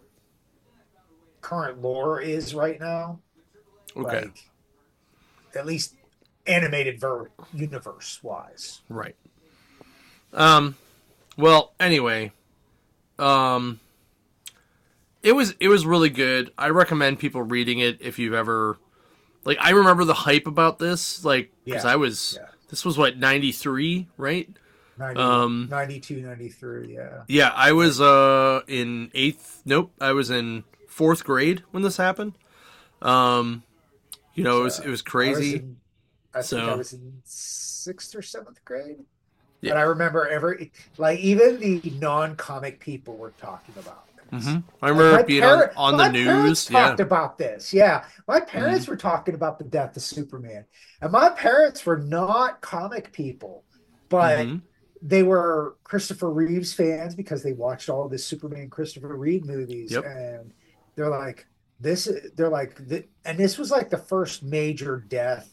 Speaker 2: current lore is right now.
Speaker 1: Okay.
Speaker 2: Like at least animated universe wise.
Speaker 1: Right. Um. Well. Anyway. Um. It was really good. I recommend people reading it if you've ever like. I remember the hype about this, like because
Speaker 2: Yeah.
Speaker 1: I was.
Speaker 2: Yeah.
Speaker 1: This was what 93, right?
Speaker 2: 90,
Speaker 1: Um.
Speaker 2: 92, 93. Yeah.
Speaker 1: Yeah, I was in eighth. Nope, I was in fourth grade when this happened. Um.
Speaker 2: So
Speaker 1: it was
Speaker 2: I was
Speaker 1: crazy.
Speaker 2: in, I think I
Speaker 1: So
Speaker 2: was in sixth or seventh grade.
Speaker 1: yeah.
Speaker 2: But I remember like even the non-comic people were talking about this.
Speaker 1: I
Speaker 2: Like
Speaker 1: remember it being on the
Speaker 2: my parents
Speaker 1: news. Yeah.
Speaker 2: talked about this. Yeah, my
Speaker 1: hmm
Speaker 2: parents were talking about the death of Superman, and my parents were not comic people, but
Speaker 1: hmm
Speaker 2: they were Christopher Reeves fans because they watched all the Superman Christopher Reeve movies,
Speaker 1: Yep.
Speaker 2: and they're like this. They're like, and this was like the first major death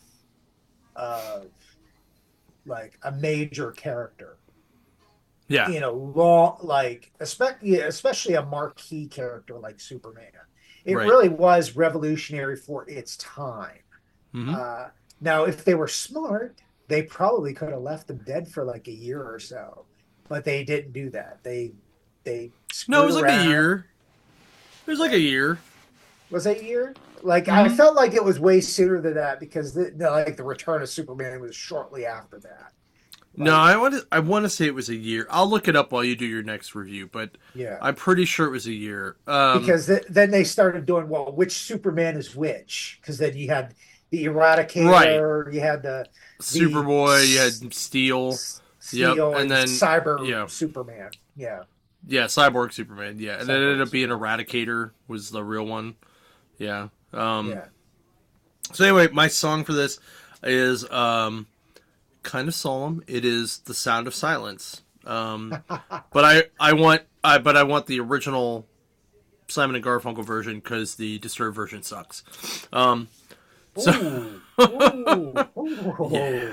Speaker 2: of like a major character
Speaker 1: Yeah.
Speaker 2: in a long, like especially a marquee character like Superman. It
Speaker 1: Right.
Speaker 2: really was revolutionary for its time.
Speaker 1: hmm
Speaker 2: Uh, Now, if they were smart, they probably could have left him dead for like a year or so, but they didn't do that. They
Speaker 1: No, it
Speaker 2: screwed
Speaker 1: was like a
Speaker 2: around.
Speaker 1: year. It was like a year.
Speaker 2: Was it a year? Like I
Speaker 1: hmm
Speaker 2: felt like it was way sooner than that because like the Return of Superman was shortly after that.
Speaker 1: No,
Speaker 2: Like
Speaker 1: I want to say it was a year. I'll look it up while you do your next review, but
Speaker 2: yeah,
Speaker 1: I'm pretty sure it was a year.
Speaker 2: because then they started doing well, which Superman is which? Because then you had the
Speaker 1: Right.
Speaker 2: Eradicator, you had the
Speaker 1: Superboy, you had Steel. Yep,
Speaker 2: Steel
Speaker 1: and
Speaker 2: and
Speaker 1: then
Speaker 2: Cyber
Speaker 1: yeah,
Speaker 2: Superman. Yeah,
Speaker 1: yeah, Cyborg Superman. Yeah, and then it ended
Speaker 2: Cyborg
Speaker 1: up being
Speaker 2: Superman.
Speaker 1: Eradicator was the real one. Yeah.
Speaker 2: Yeah.
Speaker 1: So anyway, my song for this is kind of solemn. It is "The Sound of Silence." But I want the original Simon and Garfunkel version because the Disturbed version sucks. So
Speaker 2: Ooh, ooh,
Speaker 1: yeah,
Speaker 2: ooh.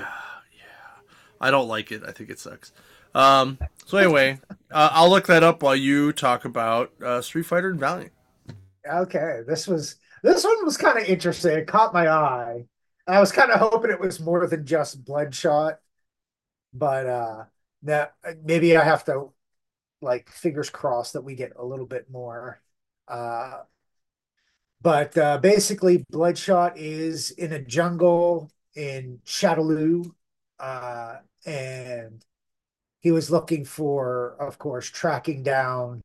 Speaker 1: I don't like it. I think it sucks. So anyway, I'll look that up while you talk about Street Fighter and Valiant.
Speaker 2: Okay, this one was kind of interesting. It caught my eye. I was kind of hoping it was more than just Bloodshot, but that maybe I have to like fingers crossed that we get a little bit more. Uh, but basically, Bloodshot is in a jungle in Shadaloo, uh, and he was looking for, of course, tracking down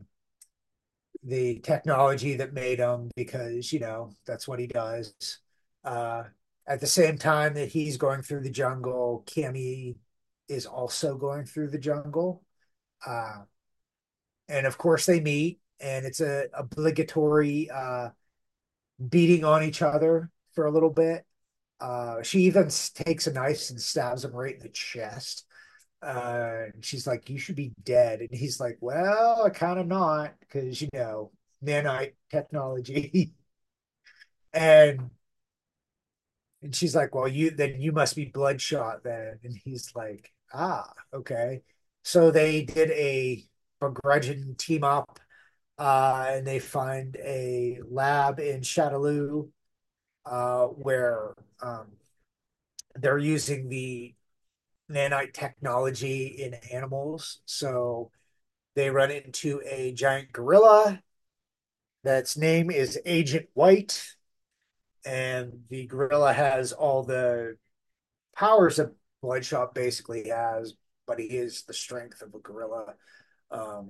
Speaker 2: the technology that made him because, that's what he does. Uh, at the same time that he's going through the jungle, Cammy is also going through the jungle. Uh, and of course, they meet, and it's a obligatory beating on each other for a little bit. She even takes a knife and stabs him right in the chest. And she's like, "You should be dead." And he's like, "Well, I kind of not because nanite technology." And And she's like, well, you must be Bloodshot then. And he's like, ah, okay. So they did a begrudging team up, and they find a lab in Shadaloo, where they're using the nanite technology in animals. So they run into a giant gorilla that's name is Agent White, and the gorilla has all the powers that Bloodshot basically has, but he is the strength of a gorilla. Um,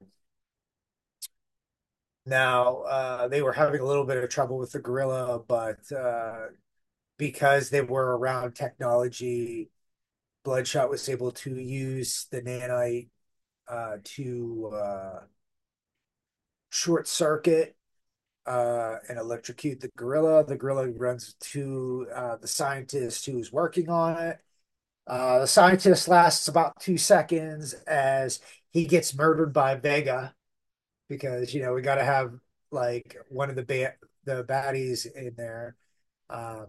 Speaker 2: now, they were having a little bit of trouble with the gorilla, but because they were around technology, Bloodshot was able to use the nanite to short circuit and electrocute the gorilla. The gorilla runs to the scientist who's working on it. The scientist lasts about 2 seconds as he gets murdered by Vega because we got to have like one of the baddies in there. Um,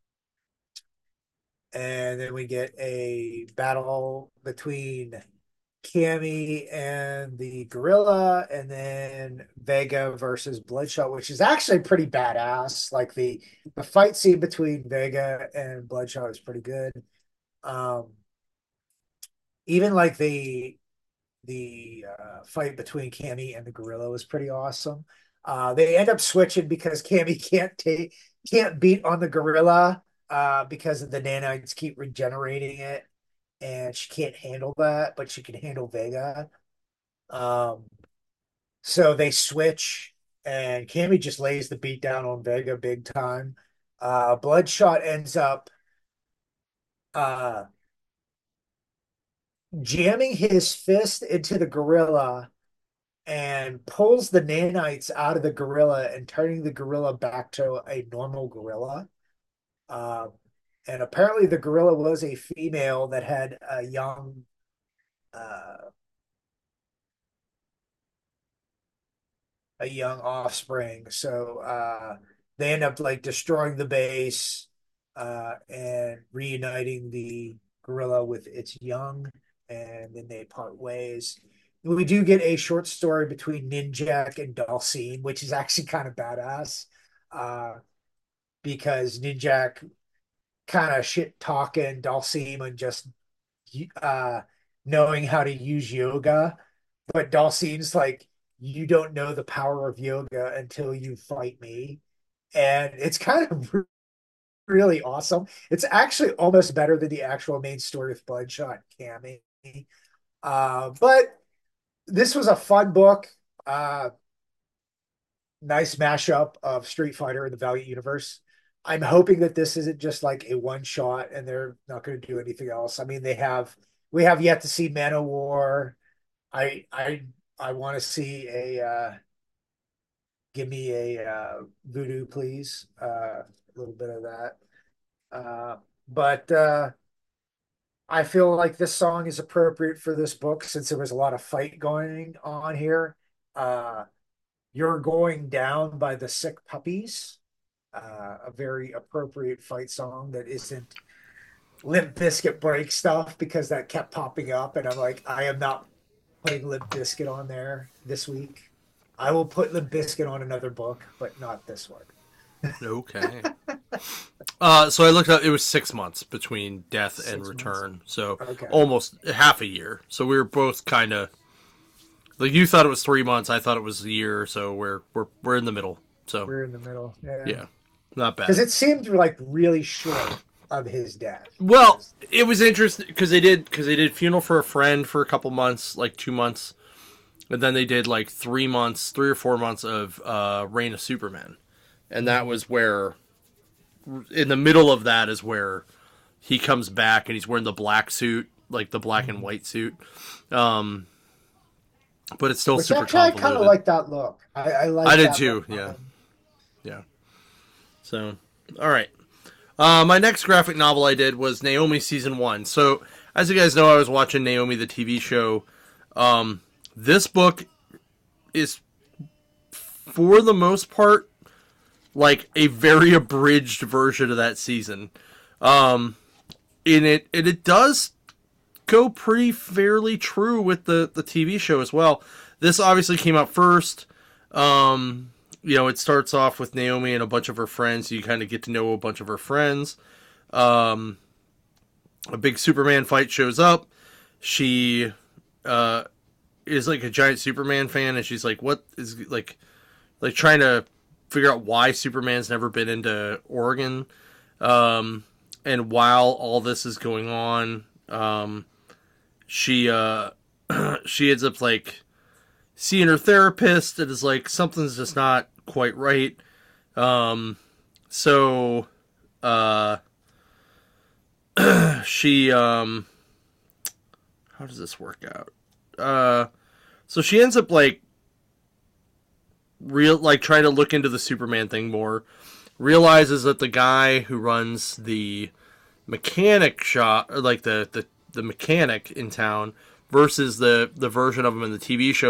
Speaker 2: and then we get a battle between Cammy and the gorilla, and then Vega versus Bloodshot, which is actually pretty badass. Like the fight scene between Vega and Bloodshot is pretty good. Um, Even like the fight between Cammy and the gorilla was pretty awesome. They end up switching because Cammy can't beat on the gorilla because of the nanites keep regenerating it, and she can't handle that, but she can handle Vega. Um, so they switch, and Cammy just lays the beat down on Vega big time. Bloodshot ends up uh, jamming his fist into the gorilla and pulls the nanites out of the gorilla and turning the gorilla back to a normal gorilla. Um, and apparently, the gorilla was a female that had uh, a young offspring. So they end up like destroying the base and reuniting the gorilla with its young, and then they part ways. We do get a short story between Ninjak and Dhalsim, which is actually kind of badass uh, because Ninjak kind of shit talking Dhalsim and just uh, knowing how to use yoga, but Dhalsim's like, you don't know the power of yoga until you fight me. And it's kind of really awesome. It's actually almost better than the actual main story with Bloodshot and Cammy. But this was a fun book. Nice mashup of Street Fighter and the Valiant Universe. I'm hoping that this isn't just like a one shot and they're not going to do anything else. I mean, we have yet to see Man of War. I I I want to see a give me a Voodoo, please. A little bit of that. But I feel like this song is appropriate for this book since there was a lot of fight going on here. Uh, You're Going Down by the Sick Puppies, a very appropriate fight song that isn't Limp Bizkit break stuff because that kept popping up, and I'm like, I am not putting Limp Bizkit on there this week. I will put Limp Bizkit on another book, but not this one.
Speaker 1: Okay. So I looked up. It was 6 months between Death and
Speaker 2: 6 months.
Speaker 1: Return, so
Speaker 2: Okay.
Speaker 1: almost half a year. So we were both kind of like you thought it was 3 months. I thought it was a year. So we're in the middle. So
Speaker 2: We're in the middle. Yeah.
Speaker 1: yeah, not
Speaker 2: Because
Speaker 1: bad.
Speaker 2: it seemed like really short of his death.
Speaker 1: Well,
Speaker 2: 'Cause-
Speaker 1: it was interesting because they did Funeral for a Friend for a couple months, like 2 months, and then they did like 3 months, 3 or 4 months of Reign of Superman, and that was where in the middle of that is where he comes back and he's wearing the black suit, like the black and white suit. Um, but it's still
Speaker 2: Which
Speaker 1: super
Speaker 2: actually I kind of
Speaker 1: convoluted.
Speaker 2: like that look. I like
Speaker 1: I did
Speaker 2: that
Speaker 1: too.
Speaker 2: look on
Speaker 1: Yeah,
Speaker 2: him.
Speaker 1: yeah. So, all right. My next graphic novel I did was Naomi season 1. So, as you guys know, I was watching Naomi the TV show. This book is, for the most part, like a very abridged version of that season. It does go pretty fairly true with the TV show as well. This obviously came out first. It starts off with Naomi and a bunch of her friends. You kind of get to know a bunch of her friends. A big Superman fight shows up. She is like a giant Superman fan, and she's like, "What is like trying to figure out why Superman's never been into Oregon." And while all this is going on, she she ends up like seeing her therapist and is like, something's just not quite right. So she how does this work out? So she ends up like trying to look into the Superman thing more. Realizes that the guy who runs the mechanic shop, or like the mechanic in town, versus the version of him in the TV show,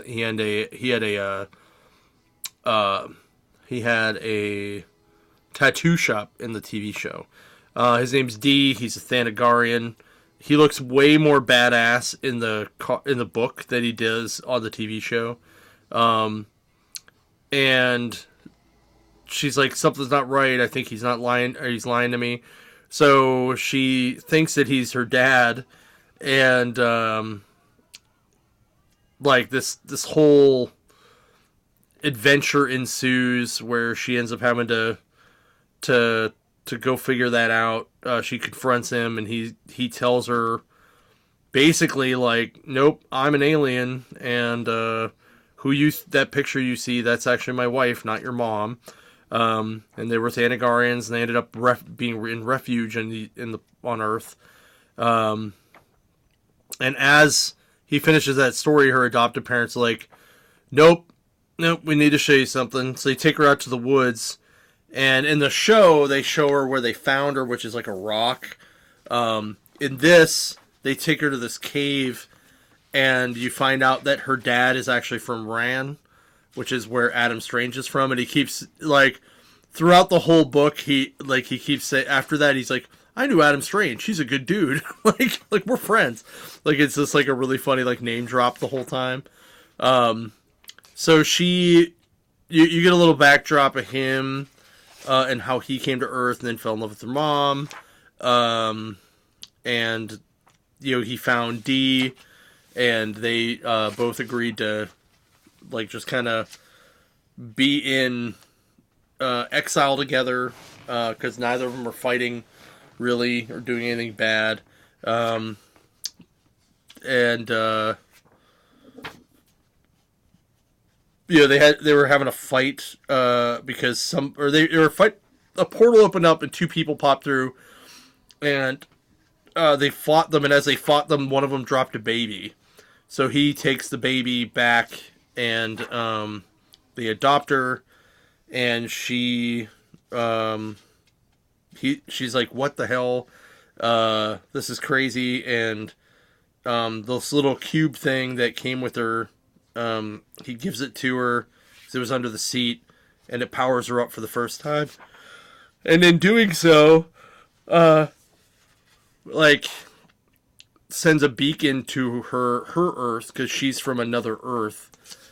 Speaker 1: he had a tattoo shop in the TV show. His name's D. He's a Thanagarian. He looks way more badass in the book than he does on the TV show. And she's like, something's not right. I think he's not lying, or he's lying to me. So she thinks that he's her dad, and like this whole adventure ensues where she ends up having to go figure that out. She confronts him, and he tells her basically like, nope, I'm an alien, and that picture you see, that's actually my wife, not your mom. And they were Thanagarians, and they ended up being in refuge on Earth. And as he finishes that story, her adoptive parents are like, nope, we need to show you something. So they take her out to the woods, and in the show, they show her where they found her, which is like a rock. In this, they take her to this cave, and you find out that her dad is actually from Rann, which is where Adam Strange is from, and he keeps, like, throughout the whole book, he keeps saying, after that, he's like, I knew Adam Strange, he's a good dude, like we're friends, like, it's just, like, a really funny, like, name drop the whole time. So you get a little backdrop of him, and how he came to Earth and then fell in love with her mom, and, he found Dee, and they, both agreed to, like, just kind of be in exile together, because neither of them are fighting really or doing anything bad, and they were having a fight because a portal opened up and two people popped through, and they fought them, and as they fought them, one of them dropped a baby, so he takes the baby back. And they adopt her, and she's like, what the hell? This is crazy. And this little cube thing that came with her, he gives it to her because it was under the seat, and it powers her up for the first time. And in doing so, like, sends a beacon to her Earth, because she's from another Earth.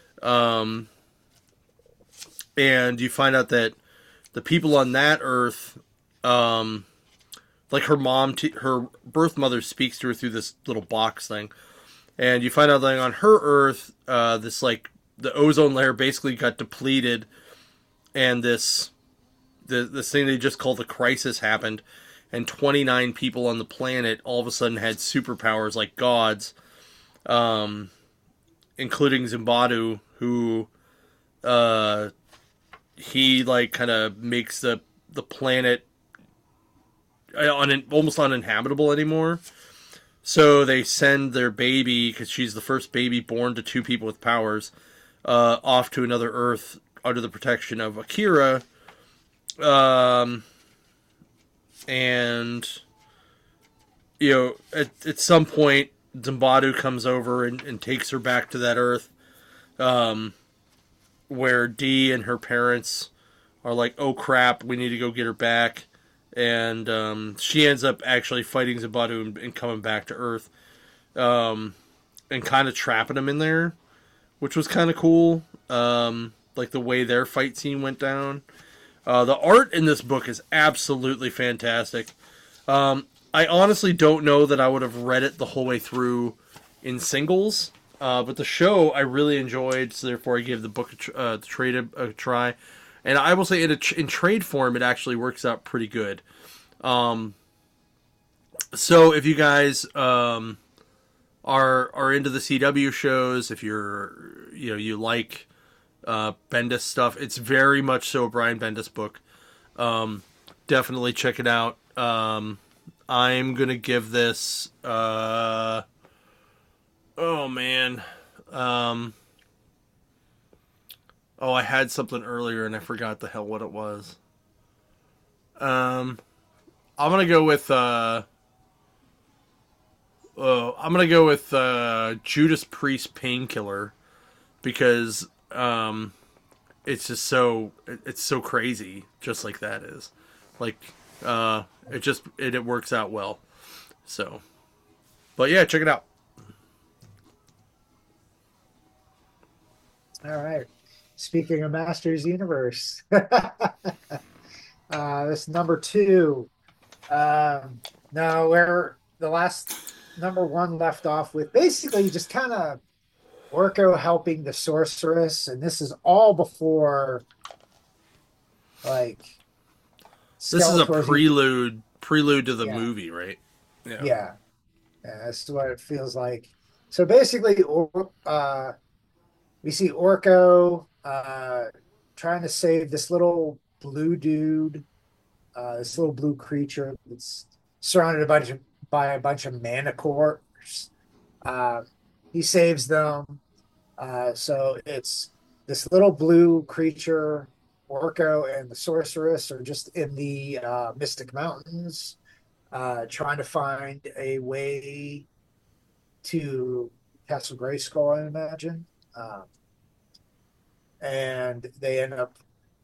Speaker 1: And you find out that the people on that Earth, like her mom, her birth mother speaks to her through this little box thing. And you find out that on her Earth, this, like, the ozone layer basically got depleted, and this thing they just call the crisis happened, and 29 people on the planet all of a sudden had superpowers like gods, including Zimbadu, who he, like, kind of makes the planet almost uninhabitable anymore. So they send their baby, because she's the first baby born to two people with powers, off to another Earth under the protection of Akira. And at some point, Zimbadu comes over and takes her back to that Earth, where Dee and her parents are like, oh crap, we need to go get her back. and she ends up actually fighting Zabatu and coming back to Earth, um, and kind of trapping him in there, which was kind of cool. Like the way their fight scene went down. The art in this book is absolutely fantastic. I honestly don't know that I would have read it the whole way through in singles, but the show I really enjoyed, so therefore I gave the book the trade a try. And I will say, in trade form, it actually works out pretty good. So if you guys are into the CW shows, if you like Bendis stuff, it's very much so a Brian Bendis book. Definitely check it out. I'm gonna give this. Oh man. Oh, I had something earlier and I forgot the hell what it was. I'm gonna go with. Judas Priest Painkiller because it's so crazy, just like that is. Like it works out well. So, but yeah, check it out.
Speaker 2: All right. Speaking of Masters Universe, this number two. No, where the last number one left off with basically just kind of Orko helping the sorceress, and this is all before like
Speaker 1: This is a
Speaker 2: Skeletor's even.
Speaker 1: prelude to the
Speaker 2: Yeah,
Speaker 1: movie, right? Yeah.
Speaker 2: yeah, yeah. That's what it feels like. So basically, we see Orko trying to save this little blue dude, this little blue creature that's surrounded by a bunch of manticores. Uh, he saves them. So it's this little blue creature, Orko, and the sorceress are just in the Mystic Mountains, trying to find a way to Castle Grayskull, I imagine. And they end up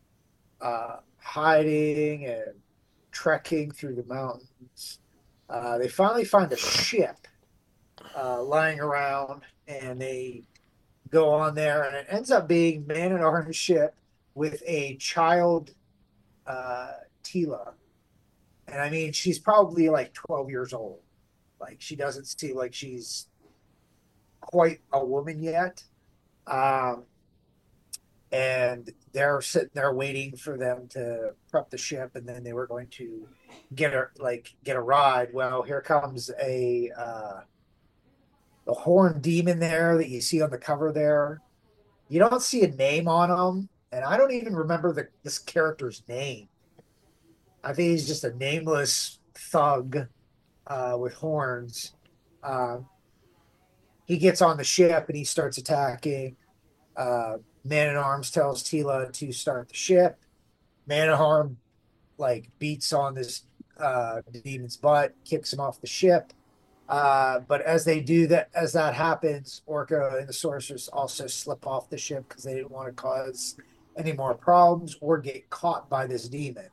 Speaker 2: hiding and trekking through the mountains. They finally find a ship lying around, and they go on there, and it ends up being Man at Arms ship with a child, uh, Tila. And I mean, she's probably like 12 years old. Like, she doesn't seem like she's quite a woman yet. Um, and they're sitting there waiting for them to prep the ship, and then they were going to get a ride. Well, here comes a the horn demon there that you see on the cover there. You don't see a name on him, and I don't even remember this character's name. I think he's just a nameless thug with horns. Uh, he gets on the ship and he starts attacking. Man at Arms tells Tila to start the ship. Man at Arms like beats on this demon's butt, kicks him off the ship. But as that happens, Orca and the sorceress also slip off the ship because they didn't want to cause any more problems or get caught by this demon.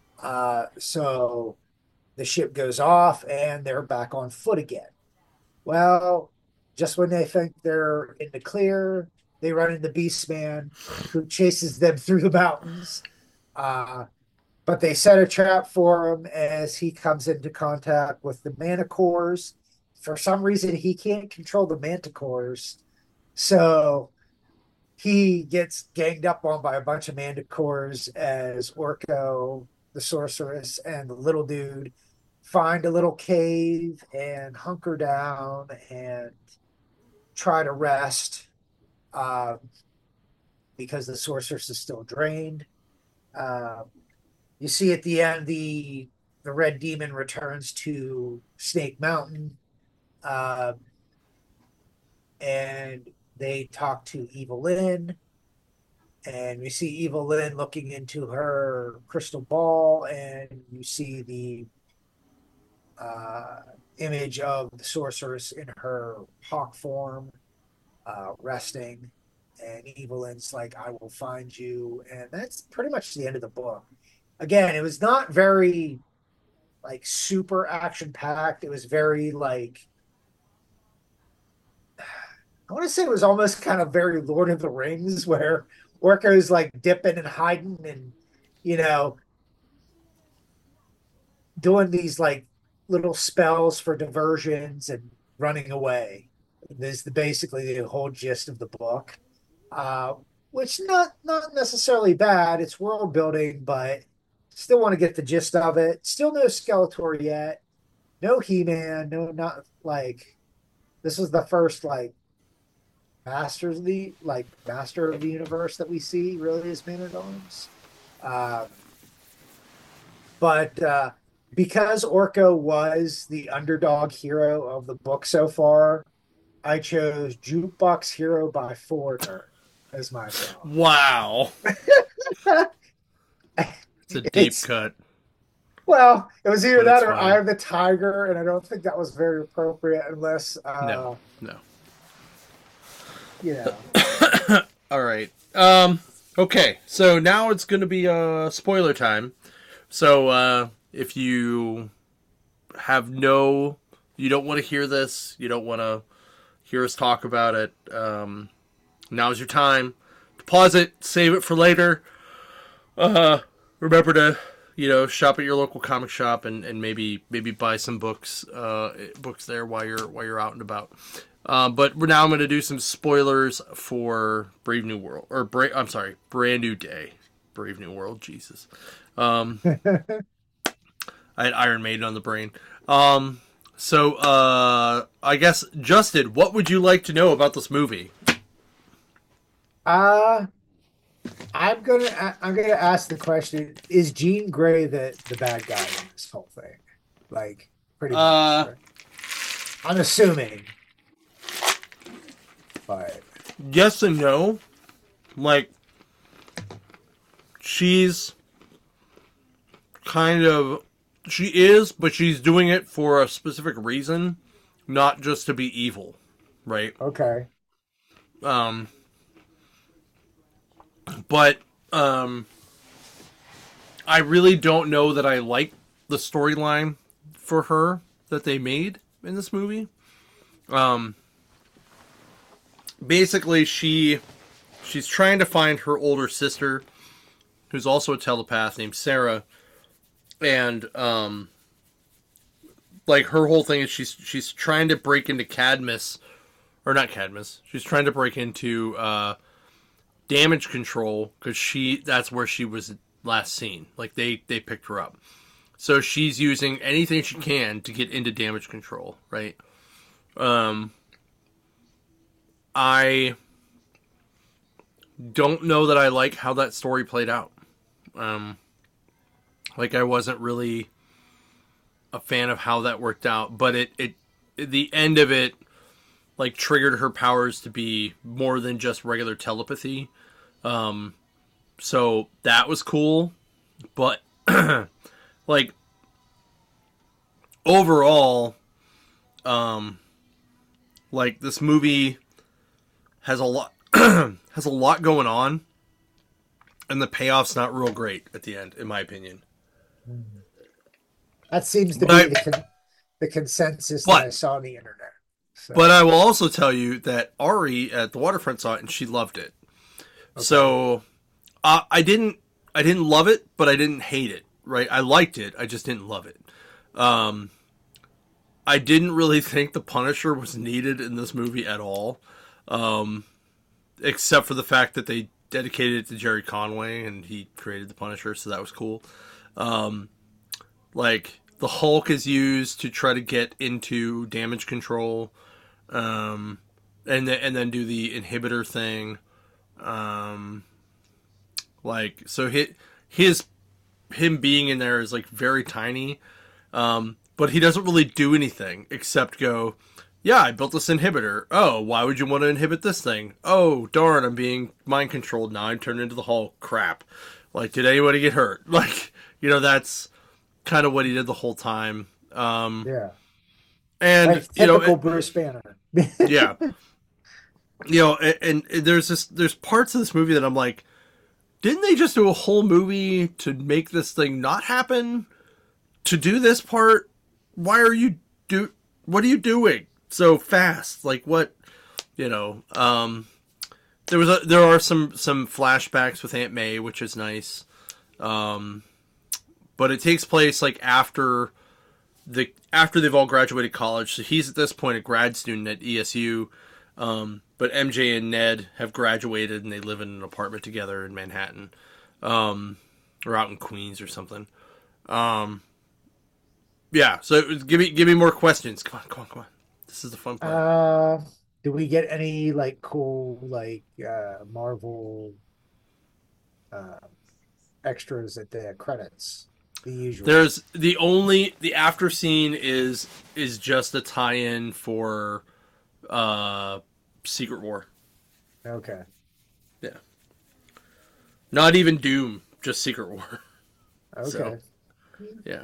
Speaker 2: So the ship goes off and they're back on foot again. Well, just when they think they're in the clear, they run into Beastman, who chases them through the mountains. Uh, but they set a trap for him as he comes into contact with the manticores. For some reason, he can't control the manticores. So he gets ganged up on by a bunch of manticores as Orko, the sorceress, and the little dude find a little cave and hunker down and try to rest, uh, because the sorceress is still drained. Uh, you see at the end the red demon returns to Snake Mountain, uh, and they talk to Evil Lynn, and we see Evil Lynn looking into her crystal ball, and you see the uh, image of the sorceress in her hawk form, resting. And Evil Lynn's like, "I will find you," and that's pretty much the end of the book. Again, it was not very. like super action packed. It was very like I want to say it was almost kind of very Lord of the Rings, where Orko's like dipping and hiding and you know doing these like little spells for diversions and running away. This is basically the whole gist of the book, uh, which not necessarily bad. It's world building, but still want to get the gist of it. Still no Skeletor yet. No He-Man. No, not like this was the first like master of the universe that we see really as Man at Arms. Uh, but because Orko was the underdog hero of the book so far, I chose Jukebox Hero by Foreigner as my song.
Speaker 1: Wow. It's a deep
Speaker 2: It's
Speaker 1: cut.
Speaker 2: well, it was either
Speaker 1: But it's
Speaker 2: that or Eye
Speaker 1: fine.
Speaker 2: of the Tiger, and I don't think that was very appropriate unless
Speaker 1: No. No.
Speaker 2: you know.
Speaker 1: All right. Okay. So now it's going to be spoiler time. So if you have you don't want to hear this, you don't want to hear us talk about it, now's your time to pause it, save it for later. Remember to shop at your local comic shop and maybe buy some books there while you're out and about. But now I'm going to do some spoilers for Brave New World I'm sorry, Brand New Day. Brave New World, Jesus. I had Iron Maiden on the brain. So I guess Justin, what would you like to know about this movie?
Speaker 2: Uh I'm gonna ask the question: is Jean Grey the bad guy in this whole thing? Like pretty much.
Speaker 1: Uh,
Speaker 2: Right? I'm assuming, but
Speaker 1: yes and no. Like, she's kind of she is, but she's doing it for a specific reason, not just to be evil, right?
Speaker 2: okay.
Speaker 1: Um, but I really don't know that I like the storyline for her that they made in this movie. Um, basically, she's trying to find her older sister, who's also a telepath named Sarah, and like her whole thing is she's trying to break into Cadmus, or not Cadmus. She's trying to break into damage control because that's where she was last seen. Like they picked her up, so she's using anything she can to get into damage control. Right. I don't know that I like how that story played out. Like I wasn't really a fan of how that worked out, but it the end of it like triggered her powers to be more than just regular telepathy. So that was cool, but like overall, like this movie has a lot has a lot going on, and the payoff's not real great at the end, in my opinion.
Speaker 2: That seems to
Speaker 1: But
Speaker 2: be
Speaker 1: I
Speaker 2: the consensus that I
Speaker 1: but
Speaker 2: saw on the internet.
Speaker 1: but
Speaker 2: So
Speaker 1: I will also tell you that Ari at the Waterfront saw it and she loved it.
Speaker 2: okay.
Speaker 1: So I didn't love it, but I didn't hate it. Right? I liked it. I just didn't love it. Um, I didn't really think the Punisher was needed in this movie at all, except for the fact that they dedicated it to Jerry Conway and he created the Punisher, so that was cool. Like the Hulk is used to try to get into damage control, and then do the inhibitor thing. Like so, him being in there is like very tiny, but he doesn't really do anything except go, yeah, I built this inhibitor. Oh, why would you want to inhibit this thing? Oh, darn, I'm being mind controlled now. I'm turned into the Hulk. Crap. Like, did anybody get hurt? Like, that's kind of what he did the whole time.
Speaker 2: Yeah.
Speaker 1: And,
Speaker 2: Like typical Bruce Banner.
Speaker 1: yeah. And there's parts of this movie that I'm like, didn't they just do a whole movie to make this thing not happen? to do this part, why are you what are you doing so fast? Like what, there are some flashbacks with Aunt May, which is nice. But it takes place like after they've all graduated college. So he's at this point a grad student at ESU. But MJ and Ned have graduated and they live in an apartment together in Manhattan. Or out in Queens or something. Yeah, so give me more questions. Come on. This is the fun part.
Speaker 2: Do we get any like cool Marvel extras at the credits? The usual.
Speaker 1: There's the after scene is just a tie-in for Secret War.
Speaker 2: Okay.
Speaker 1: Yeah. Not even Doom, just Secret War.
Speaker 2: Okay.
Speaker 1: So, yeah.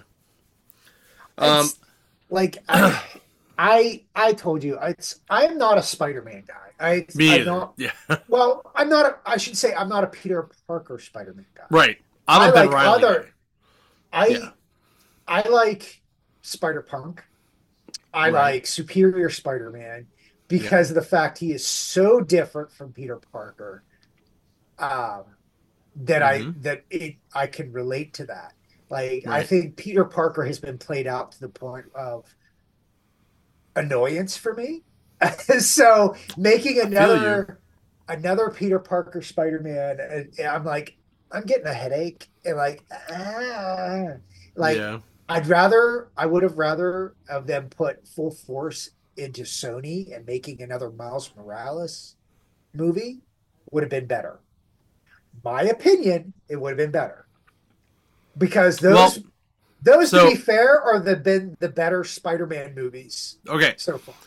Speaker 2: I told you I'm not a Spider-Man guy.
Speaker 1: Me
Speaker 2: I'm
Speaker 1: either.
Speaker 2: not,
Speaker 1: yeah.
Speaker 2: well, I'm not. I should say I'm not a Peter Parker Spider-Man guy.
Speaker 1: Right. I'm a Ben Reilly guy.
Speaker 2: I like Spider-Punk. I like Superior Spider-Man because of the fact he is so different from Peter Parker. That I can relate to that. I think Peter Parker has been played out to the point of annoyance for me. So making another Peter Parker Spider-Man, and I'm getting a headache and I would have rather of them put full force into Sony and making another Miles Morales movie would have been better. My opinion, it would have been better because those to be fair are been the better Spider-Man movies.
Speaker 1: Okay,
Speaker 2: so far.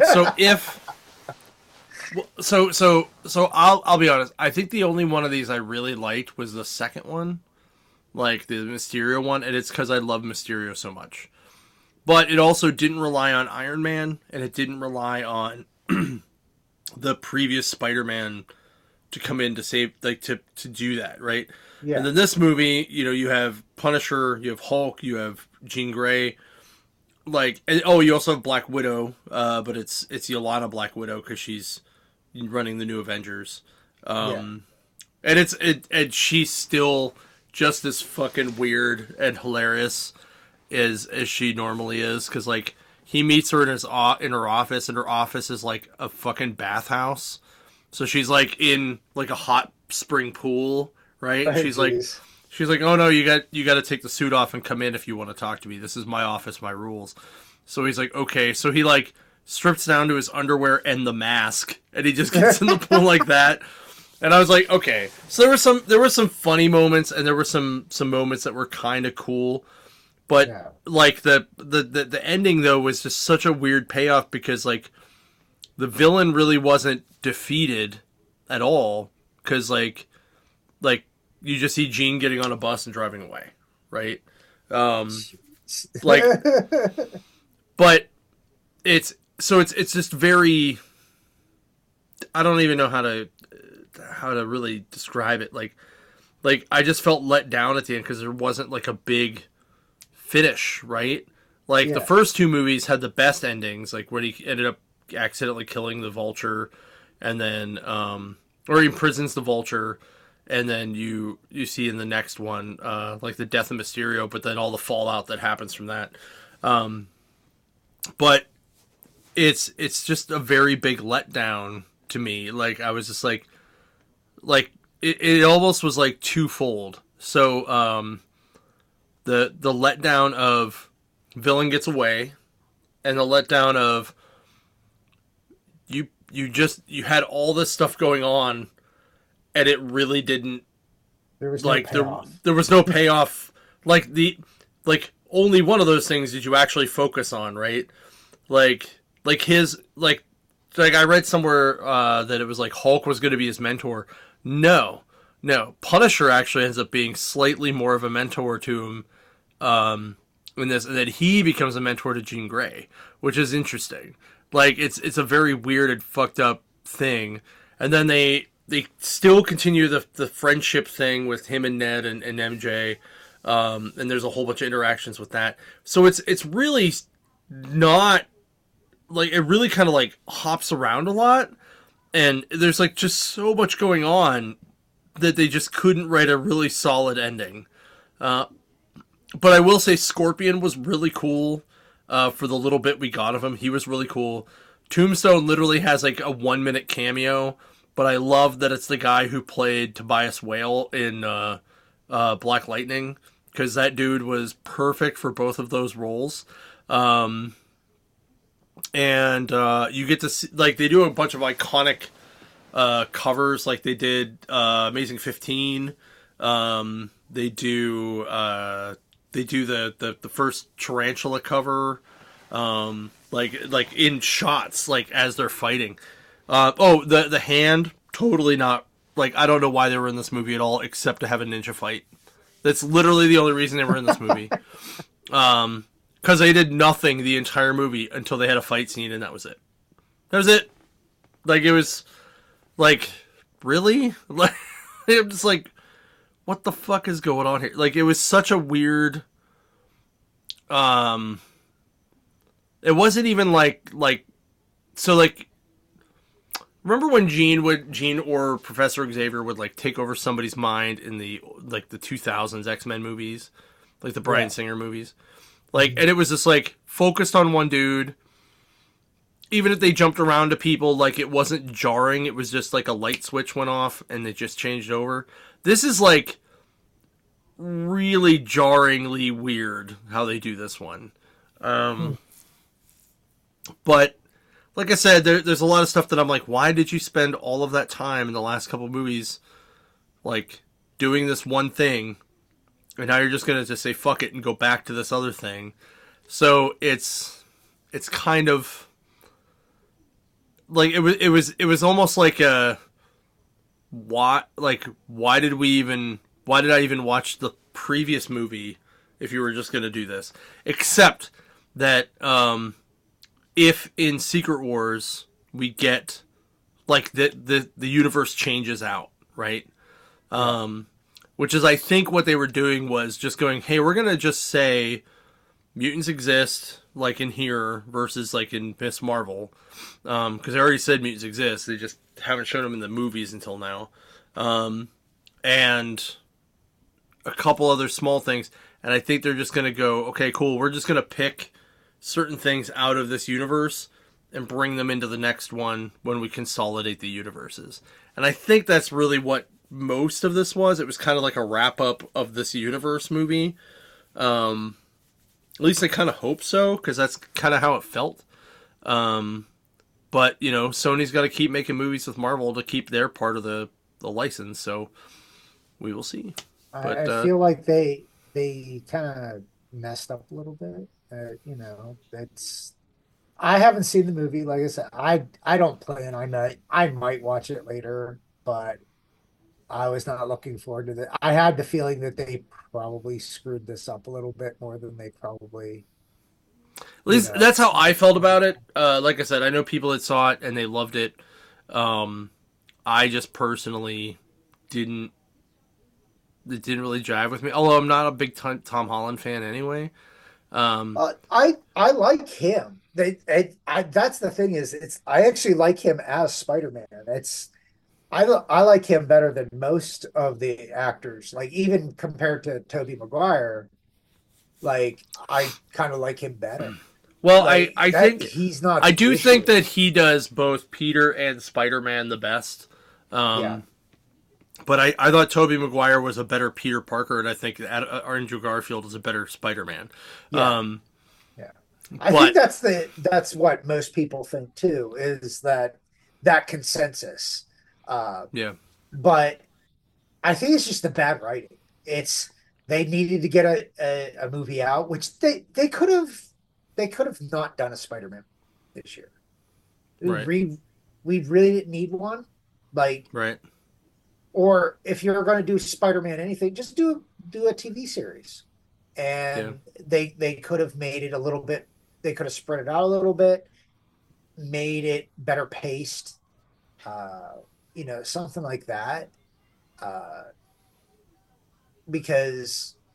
Speaker 1: So I'll be honest. I think the only one of these I really liked was the second one, like the Mysterio one, and it's because I love Mysterio so much. But it also didn't rely on Iron Man, and it didn't rely on the previous Spider-Man to come in to save, to do that, right? Yeah. And then this movie, you have Punisher, you have Hulk, you have Jean Grey, you also have Black Widow, but it's Yolanda Black Widow because she's running the New Avengers, and and she's still just as fucking weird and hilarious as she normally is because he meets her in her office, and her office is like a fucking bathhouse. So she's in a hot spring pool, right?
Speaker 2: Oh,
Speaker 1: she's like, oh no, you got to take the suit off and come in if you want to talk to me. This is my office, my rules. So he's like, okay. So he strips down to his underwear and the mask, and he just gets in the pool like that. And I was like, okay. So there were some funny moments, and there were some moments that were kind of cool. But the ending though was just such a weird payoff because the villain really wasn't defeated at all because you just see Jean getting on a bus and driving away, right? But it's just very, I don't even know how to really describe it. I just felt let down at the end because there wasn't a big finish, right? The first two movies had the best endings, when he ended up accidentally killing the Vulture, and then or he imprisons the Vulture, and then you see in the next one the death of Mysterio, but then all the fallout that happens from that. But it's just a very big letdown to me. I was just it almost was twofold. So the letdown of villain gets away, and the letdown of you had all this stuff going on, and it really didn't.
Speaker 2: There was no payoff.
Speaker 1: There was no payoff. Only one of those things did you actually focus on, right? I read somewhere that it was Hulk was going to be his mentor. No. Punisher actually ends up being slightly more of a mentor to him in this, and then he becomes a mentor to Jean Grey, which is interesting. It's a very weird and fucked up thing. And then they still continue the friendship thing with him and Ned and MJ. And there's a whole bunch of interactions with that. So it's really not like it really kind of like hops around a lot, and there's like just so much going on that they just couldn't write a really solid ending. But I will say Scorpion was really cool for the little bit we got of him. He was really cool. Tombstone literally has like a 1 minute cameo, but I love that it's the guy who played Tobias Whale in Black Lightning, because that dude was perfect for both of those roles. And you get to see, like, they do a bunch of iconic covers, like they did Amazing 15. They do the first Tarantula cover, like in shots, like as they're fighting. The hand, totally not, like, I don't know why they were in this movie at all except to have a ninja fight. That's literally the only reason they were in this movie. Because they did nothing the entire movie until they had a fight scene, and that was it. That was it. Like, it was like, really? Like, I'm just like, what the fuck is going on here? Like, it was such a weird. It wasn't even like so like. Remember when Jean or Professor Xavier would like take over somebody's mind in the 2000s X-Men movies, like the Bryan Singer movies, like, and it was just like focused on one dude. Even if they jumped around to people, like, it wasn't jarring. It was just like a light switch went off and it just changed over. This is like really jarringly weird how they do this one. But like I said, there's a lot of stuff that I'm like, why did you spend all of that time in the last couple of movies, like, doing this one thing, and now you're just gonna just say fuck it and go back to this other thing? So it's kind of like it was almost like a why did I even watch the previous movie if you were just gonna do this? Except that if in Secret Wars we get like the universe changes out, right? Which is, I think, what they were doing was just going, hey, we're gonna just say mutants exist, like in here versus like in Miss Marvel, because they already said mutants exist. They just haven't shown them in the movies until now, and a couple other small things. And I think they're just gonna go, okay, cool. We're just gonna pick certain things out of this universe and bring them into the next one when we consolidate the universes. And I think that's really what most of this was. It was kind of like a wrap up of this universe movie. At least I kind of hope so, because that's kind of how it felt. But, you know, Sony's got to keep making movies with Marvel to keep their part of the license, so we will see. But
Speaker 2: I feel like they kind of messed up a little bit. You know, it's I haven't seen the movie. Like I said, I don't plan. I might watch it later, but I was not looking forward to that. I had the feeling that they probably screwed this up a little bit more than they probably,
Speaker 1: at least that's how I felt about it. Like I said, I know people that saw it and they loved it. I just personally didn't. It didn't really jive with me. Although I'm not a big Tom Holland fan anyway.
Speaker 2: I like him. That's the thing is I actually like him as Spider-Man. I like him better than most of the actors. Like, even compared to Tobey Maguire, like, I kind of like him better.
Speaker 1: Well,
Speaker 2: Like,
Speaker 1: I
Speaker 2: that
Speaker 1: think
Speaker 2: he's not
Speaker 1: I
Speaker 2: the
Speaker 1: do
Speaker 2: issue.
Speaker 1: think that he does both Peter and Spider-Man the best.
Speaker 2: Yeah.
Speaker 1: But I thought Tobey Maguire was a better Peter Parker, and I think Andrew Garfield is a better Spider-Man.
Speaker 2: Yeah. Yeah. I
Speaker 1: But
Speaker 2: think that's what most people think too, is that consensus. Uh,
Speaker 1: yeah,
Speaker 2: but I think it's just the bad writing. It's They needed to get a movie out, which they could have not done a Spider-Man this year.
Speaker 1: right,
Speaker 2: We really didn't need one. Like,
Speaker 1: right,
Speaker 2: or if you're going to do Spider-Man anything, just do a TV series.
Speaker 1: yeah.
Speaker 2: And they could have made it a little bit. They could have spread it out a little bit, made it better paced. Uh, something like that. Uh, because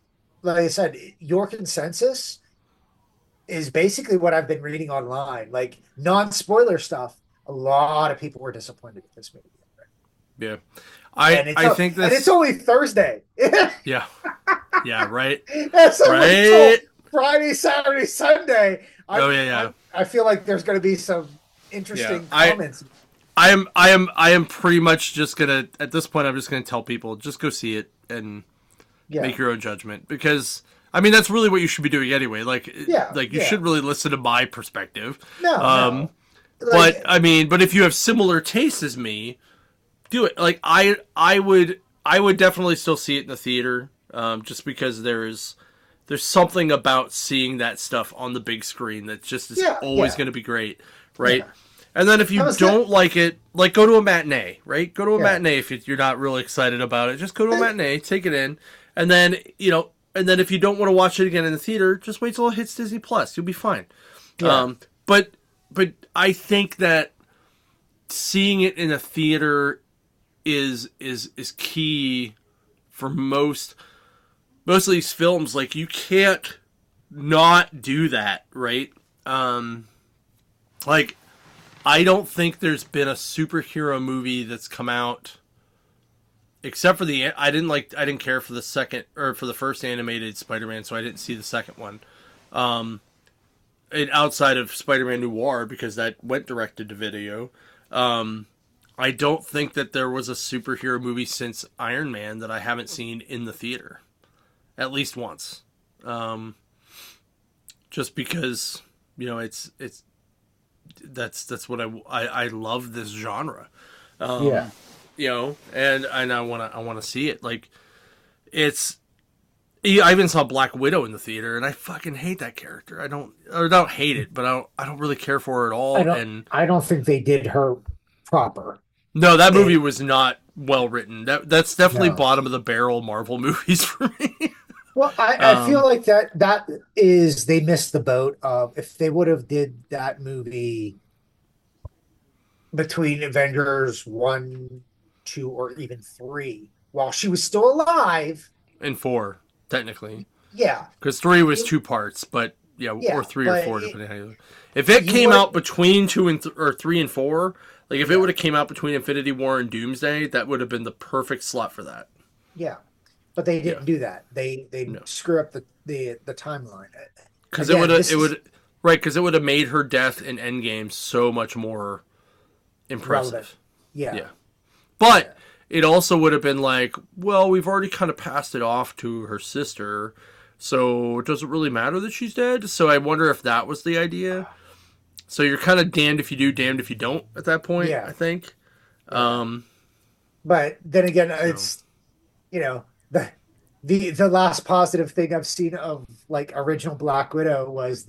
Speaker 2: like I said, your consensus is basically what I've been reading online. Like non-spoiler stuff. A lot of people were disappointed with this movie,
Speaker 1: Yeah.
Speaker 2: and
Speaker 1: I think
Speaker 2: it's
Speaker 1: this.
Speaker 2: only Thursday.
Speaker 1: Yeah. Yeah. Right.
Speaker 2: That's like till
Speaker 1: Right.
Speaker 2: Friday, Saturday, Sunday.
Speaker 1: Oh yeah. Yeah.
Speaker 2: I feel like there's going to be some
Speaker 1: Yeah.
Speaker 2: interesting comments.
Speaker 1: I am pretty much just gonna at this point. I'm just gonna tell people just go see it and
Speaker 2: Yeah,
Speaker 1: make your own judgment because I mean that's really what you should be doing anyway.
Speaker 2: yeah,
Speaker 1: Like you
Speaker 2: yeah.
Speaker 1: should really listen to my perspective.
Speaker 2: No,
Speaker 1: Um,
Speaker 2: no.
Speaker 1: but
Speaker 2: Like,
Speaker 1: I mean, but if you have similar tastes as me, do it. Like I would definitely still see it in the theater, just because there's something about seeing that stuff on the big screen that just is
Speaker 2: yeah,
Speaker 1: always
Speaker 2: yeah,
Speaker 1: going to be great, right?
Speaker 2: yeah.
Speaker 1: And then if
Speaker 2: I
Speaker 1: you
Speaker 2: was
Speaker 1: don't like it, like go to a matinee, right? Go to a
Speaker 2: Yeah.
Speaker 1: matinee if you're not really excited about it. Just go to a matinee, take it in, and then and then if you don't want to watch it again in the theater, just wait till it hits Disney Plus. You'll be fine.
Speaker 2: Yeah.
Speaker 1: But I think that seeing it in a theater is key for most of these films. Like you can't not do that, right? Like I don't think there's been a superhero movie that's come out except for I didn't care for the second or for the first animated Spider-Man, so I didn't see the second one. And outside of Spider-Man Noir because that went directed to video. I don't think that there was a superhero movie since Iron Man that I haven't seen in the theater, at least once. Just because it's that's what I love this genre.
Speaker 2: Yeah.
Speaker 1: And I want to see it. Like I even saw Black Widow in the theater, and I fucking hate that character. I don't hate it, but I don't really care for her at all.
Speaker 2: I don't think they did her proper.
Speaker 1: No, that movie was not well written. That's definitely
Speaker 2: No.
Speaker 1: bottom of the barrel Marvel movies for me.
Speaker 2: Well, I feel like that is they missed the boat of if they would have did that movie between Avengers 1, 2, or even 3 while she was still alive.
Speaker 1: And 4, technically,
Speaker 2: Yeah.
Speaker 1: because 3 was 2 parts, but yeah,
Speaker 2: Yeah,
Speaker 1: or 3 or
Speaker 2: but
Speaker 1: 4, depending how you. If it
Speaker 2: you
Speaker 1: came
Speaker 2: would-
Speaker 1: out between 2 and or 3 and 4, like if it
Speaker 2: Yeah.
Speaker 1: would have came out between Infinity War and Doomsday, that would have been the perfect slot for that.
Speaker 2: Yeah. But they didn't
Speaker 1: Yeah.
Speaker 2: do that. They
Speaker 1: No.
Speaker 2: screw up the timeline.
Speaker 1: Because
Speaker 2: Again,
Speaker 1: it would have made her death in Endgame so much more impressive.
Speaker 2: relevant. Yeah.
Speaker 1: Yeah. But it also would have been like, well, we've already kind of passed it off to her sister, so does it really matter that she's dead? So I wonder if that was the idea. So you're kind of damned if you do, damned if you don't at that point,
Speaker 2: Yeah.
Speaker 1: I think.
Speaker 2: But then again, it's the last positive thing I've seen of like original Black Widow was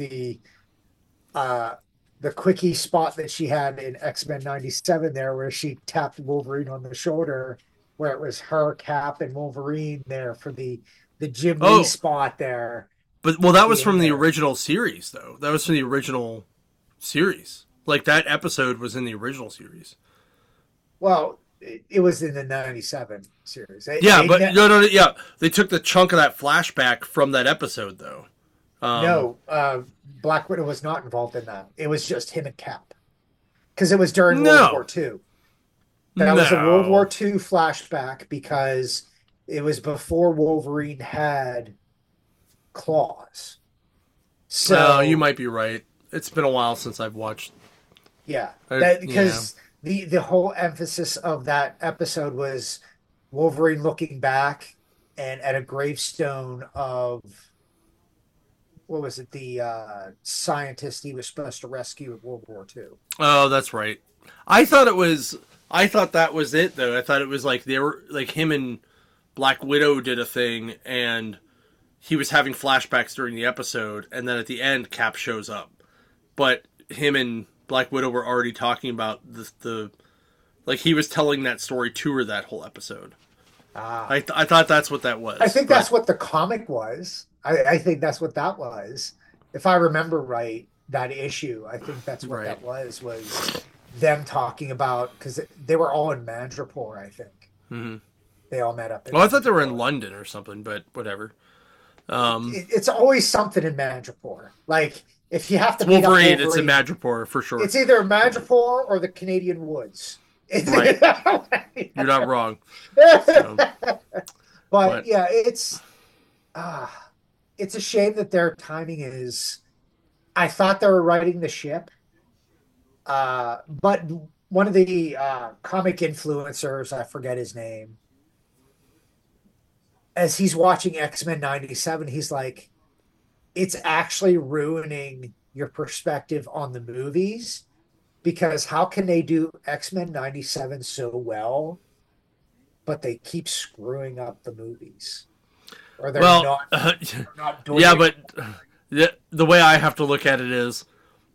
Speaker 2: the quickie spot that she had in X-Men 97 there where she tapped Wolverine on the shoulder where it was her, Cap, and Wolverine there for the Jim
Speaker 1: Oh.
Speaker 2: Lee spot there.
Speaker 1: But, well, that was
Speaker 2: Yeah.
Speaker 1: from the original series, though. That was from the original series. Like, that episode was in the original series.
Speaker 2: Well, it was in the 97 series.
Speaker 1: Yeah, but yeah. They took the chunk of that flashback from that episode, though.
Speaker 2: No, Black Widow was not involved in that. It was just him and Cap. Because it was during World War II. That was a World War II flashback because it was before Wolverine had claws. So
Speaker 1: you might be right. It's been a while since I've watched.
Speaker 2: yeah,
Speaker 1: Yeah.
Speaker 2: because the whole emphasis of that episode was Wolverine looking back and at a gravestone of what was it, the scientist he was supposed to rescue in World War II.
Speaker 1: Oh, that's right. I thought that was it, though. I thought it was like they were like him and Black Widow did a thing, and he was having flashbacks during the episode, and then at the end, Cap shows up. But him and Black Widow were already talking about the like he was telling that story to her that whole episode. I thought that's what that was.
Speaker 2: I think that's what the comic was. I think that's what that was. If I remember right, that issue, I think that's what that was them talking about, because they were all in Madripoor, I think.
Speaker 1: Mm-hmm.
Speaker 2: They all met up.
Speaker 1: Well, I thought they were in London or something, but whatever.
Speaker 2: It's always something in Madripoor. Like if you have to
Speaker 1: It's
Speaker 2: beat up
Speaker 1: Wolverine. It's in
Speaker 2: Wolverine,
Speaker 1: Madripoor for sure.
Speaker 2: it's either Madripoor or the Canadian Woods.
Speaker 1: Right. You're not wrong. So,
Speaker 2: But
Speaker 1: but
Speaker 2: yeah, uh, it's a shame that their timing is. I thought they were riding the ship, but one of the comic influencers, I forget his name, as he's watching X-Men 97, he's like, it's actually ruining your perspective on the movies because how can they do X-Men 97 so well, but they keep screwing up the movies? Or
Speaker 1: well,
Speaker 2: they're not doing
Speaker 1: yeah,
Speaker 2: it.
Speaker 1: but the way I have to look at it is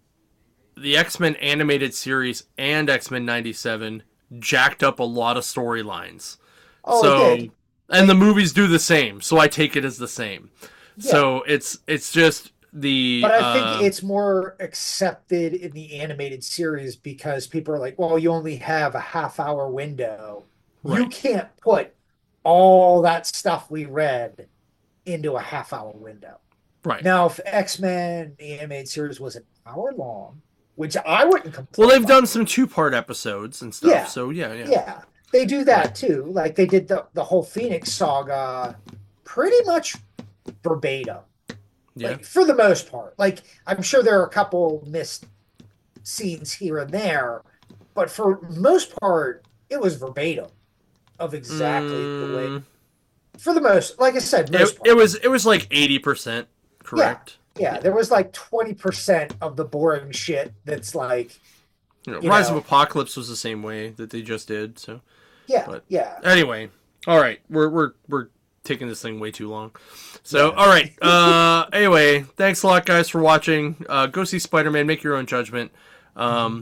Speaker 1: the X-Men animated series and X-Men 97 jacked up a lot of storylines.
Speaker 2: Oh, it
Speaker 1: So,
Speaker 2: did.
Speaker 1: and the movies do the same, so I take it as the same.
Speaker 2: Yeah.
Speaker 1: So it's just the
Speaker 2: But I think it's more accepted in the animated series because people are like, well, you only have a half hour window. You
Speaker 1: right,
Speaker 2: can't put all that stuff we read into a half hour window.
Speaker 1: right.
Speaker 2: Now, if X-Men, the animated series, was an hour long, which I wouldn't
Speaker 1: Well,
Speaker 2: complain
Speaker 1: they've done
Speaker 2: about.
Speaker 1: some 2-part episodes and stuff.
Speaker 2: Yeah,
Speaker 1: So yeah.
Speaker 2: yeah. They do that
Speaker 1: Right.
Speaker 2: too. Like they did the whole Phoenix saga pretty much verbatim.
Speaker 1: Yeah.
Speaker 2: Like for the most part. Like I'm sure there are a couple missed scenes here and there, but for most part, it was verbatim of exactly the way.
Speaker 1: Mm,
Speaker 2: For the most, like I said,
Speaker 1: it,
Speaker 2: most part.
Speaker 1: it was like 80%
Speaker 2: Yeah,
Speaker 1: correct.
Speaker 2: yeah. There was like 20% of the boring shit that's like, you
Speaker 1: Rise of
Speaker 2: know,
Speaker 1: Apocalypse was the same way that they just did. So,
Speaker 2: yeah,
Speaker 1: but
Speaker 2: yeah,
Speaker 1: anyway, all right, we're taking this thing way too long. So,
Speaker 2: yeah.
Speaker 1: all right. Anyway, thanks a lot, guys, for watching. Go see Spider-Man. Make your own judgment.
Speaker 2: Mhm.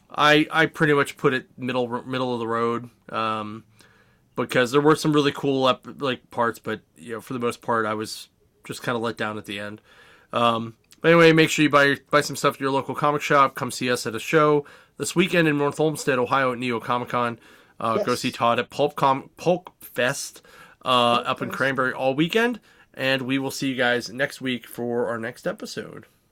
Speaker 1: I pretty much put it middle of the road. Because there were some really cool like parts, but for the most part, I was just kind of let down at the end. But anyway, make sure you buy some stuff at your local comic shop. Come see us at a show this weekend in North Olmsted, Ohio, at Neo Comic Con. Go see
Speaker 2: Yes.
Speaker 1: Todd at Pulp Fest
Speaker 2: Oh,
Speaker 1: up in
Speaker 2: yes.
Speaker 1: Cranberry all weekend, and we will see you guys next week for our next episode.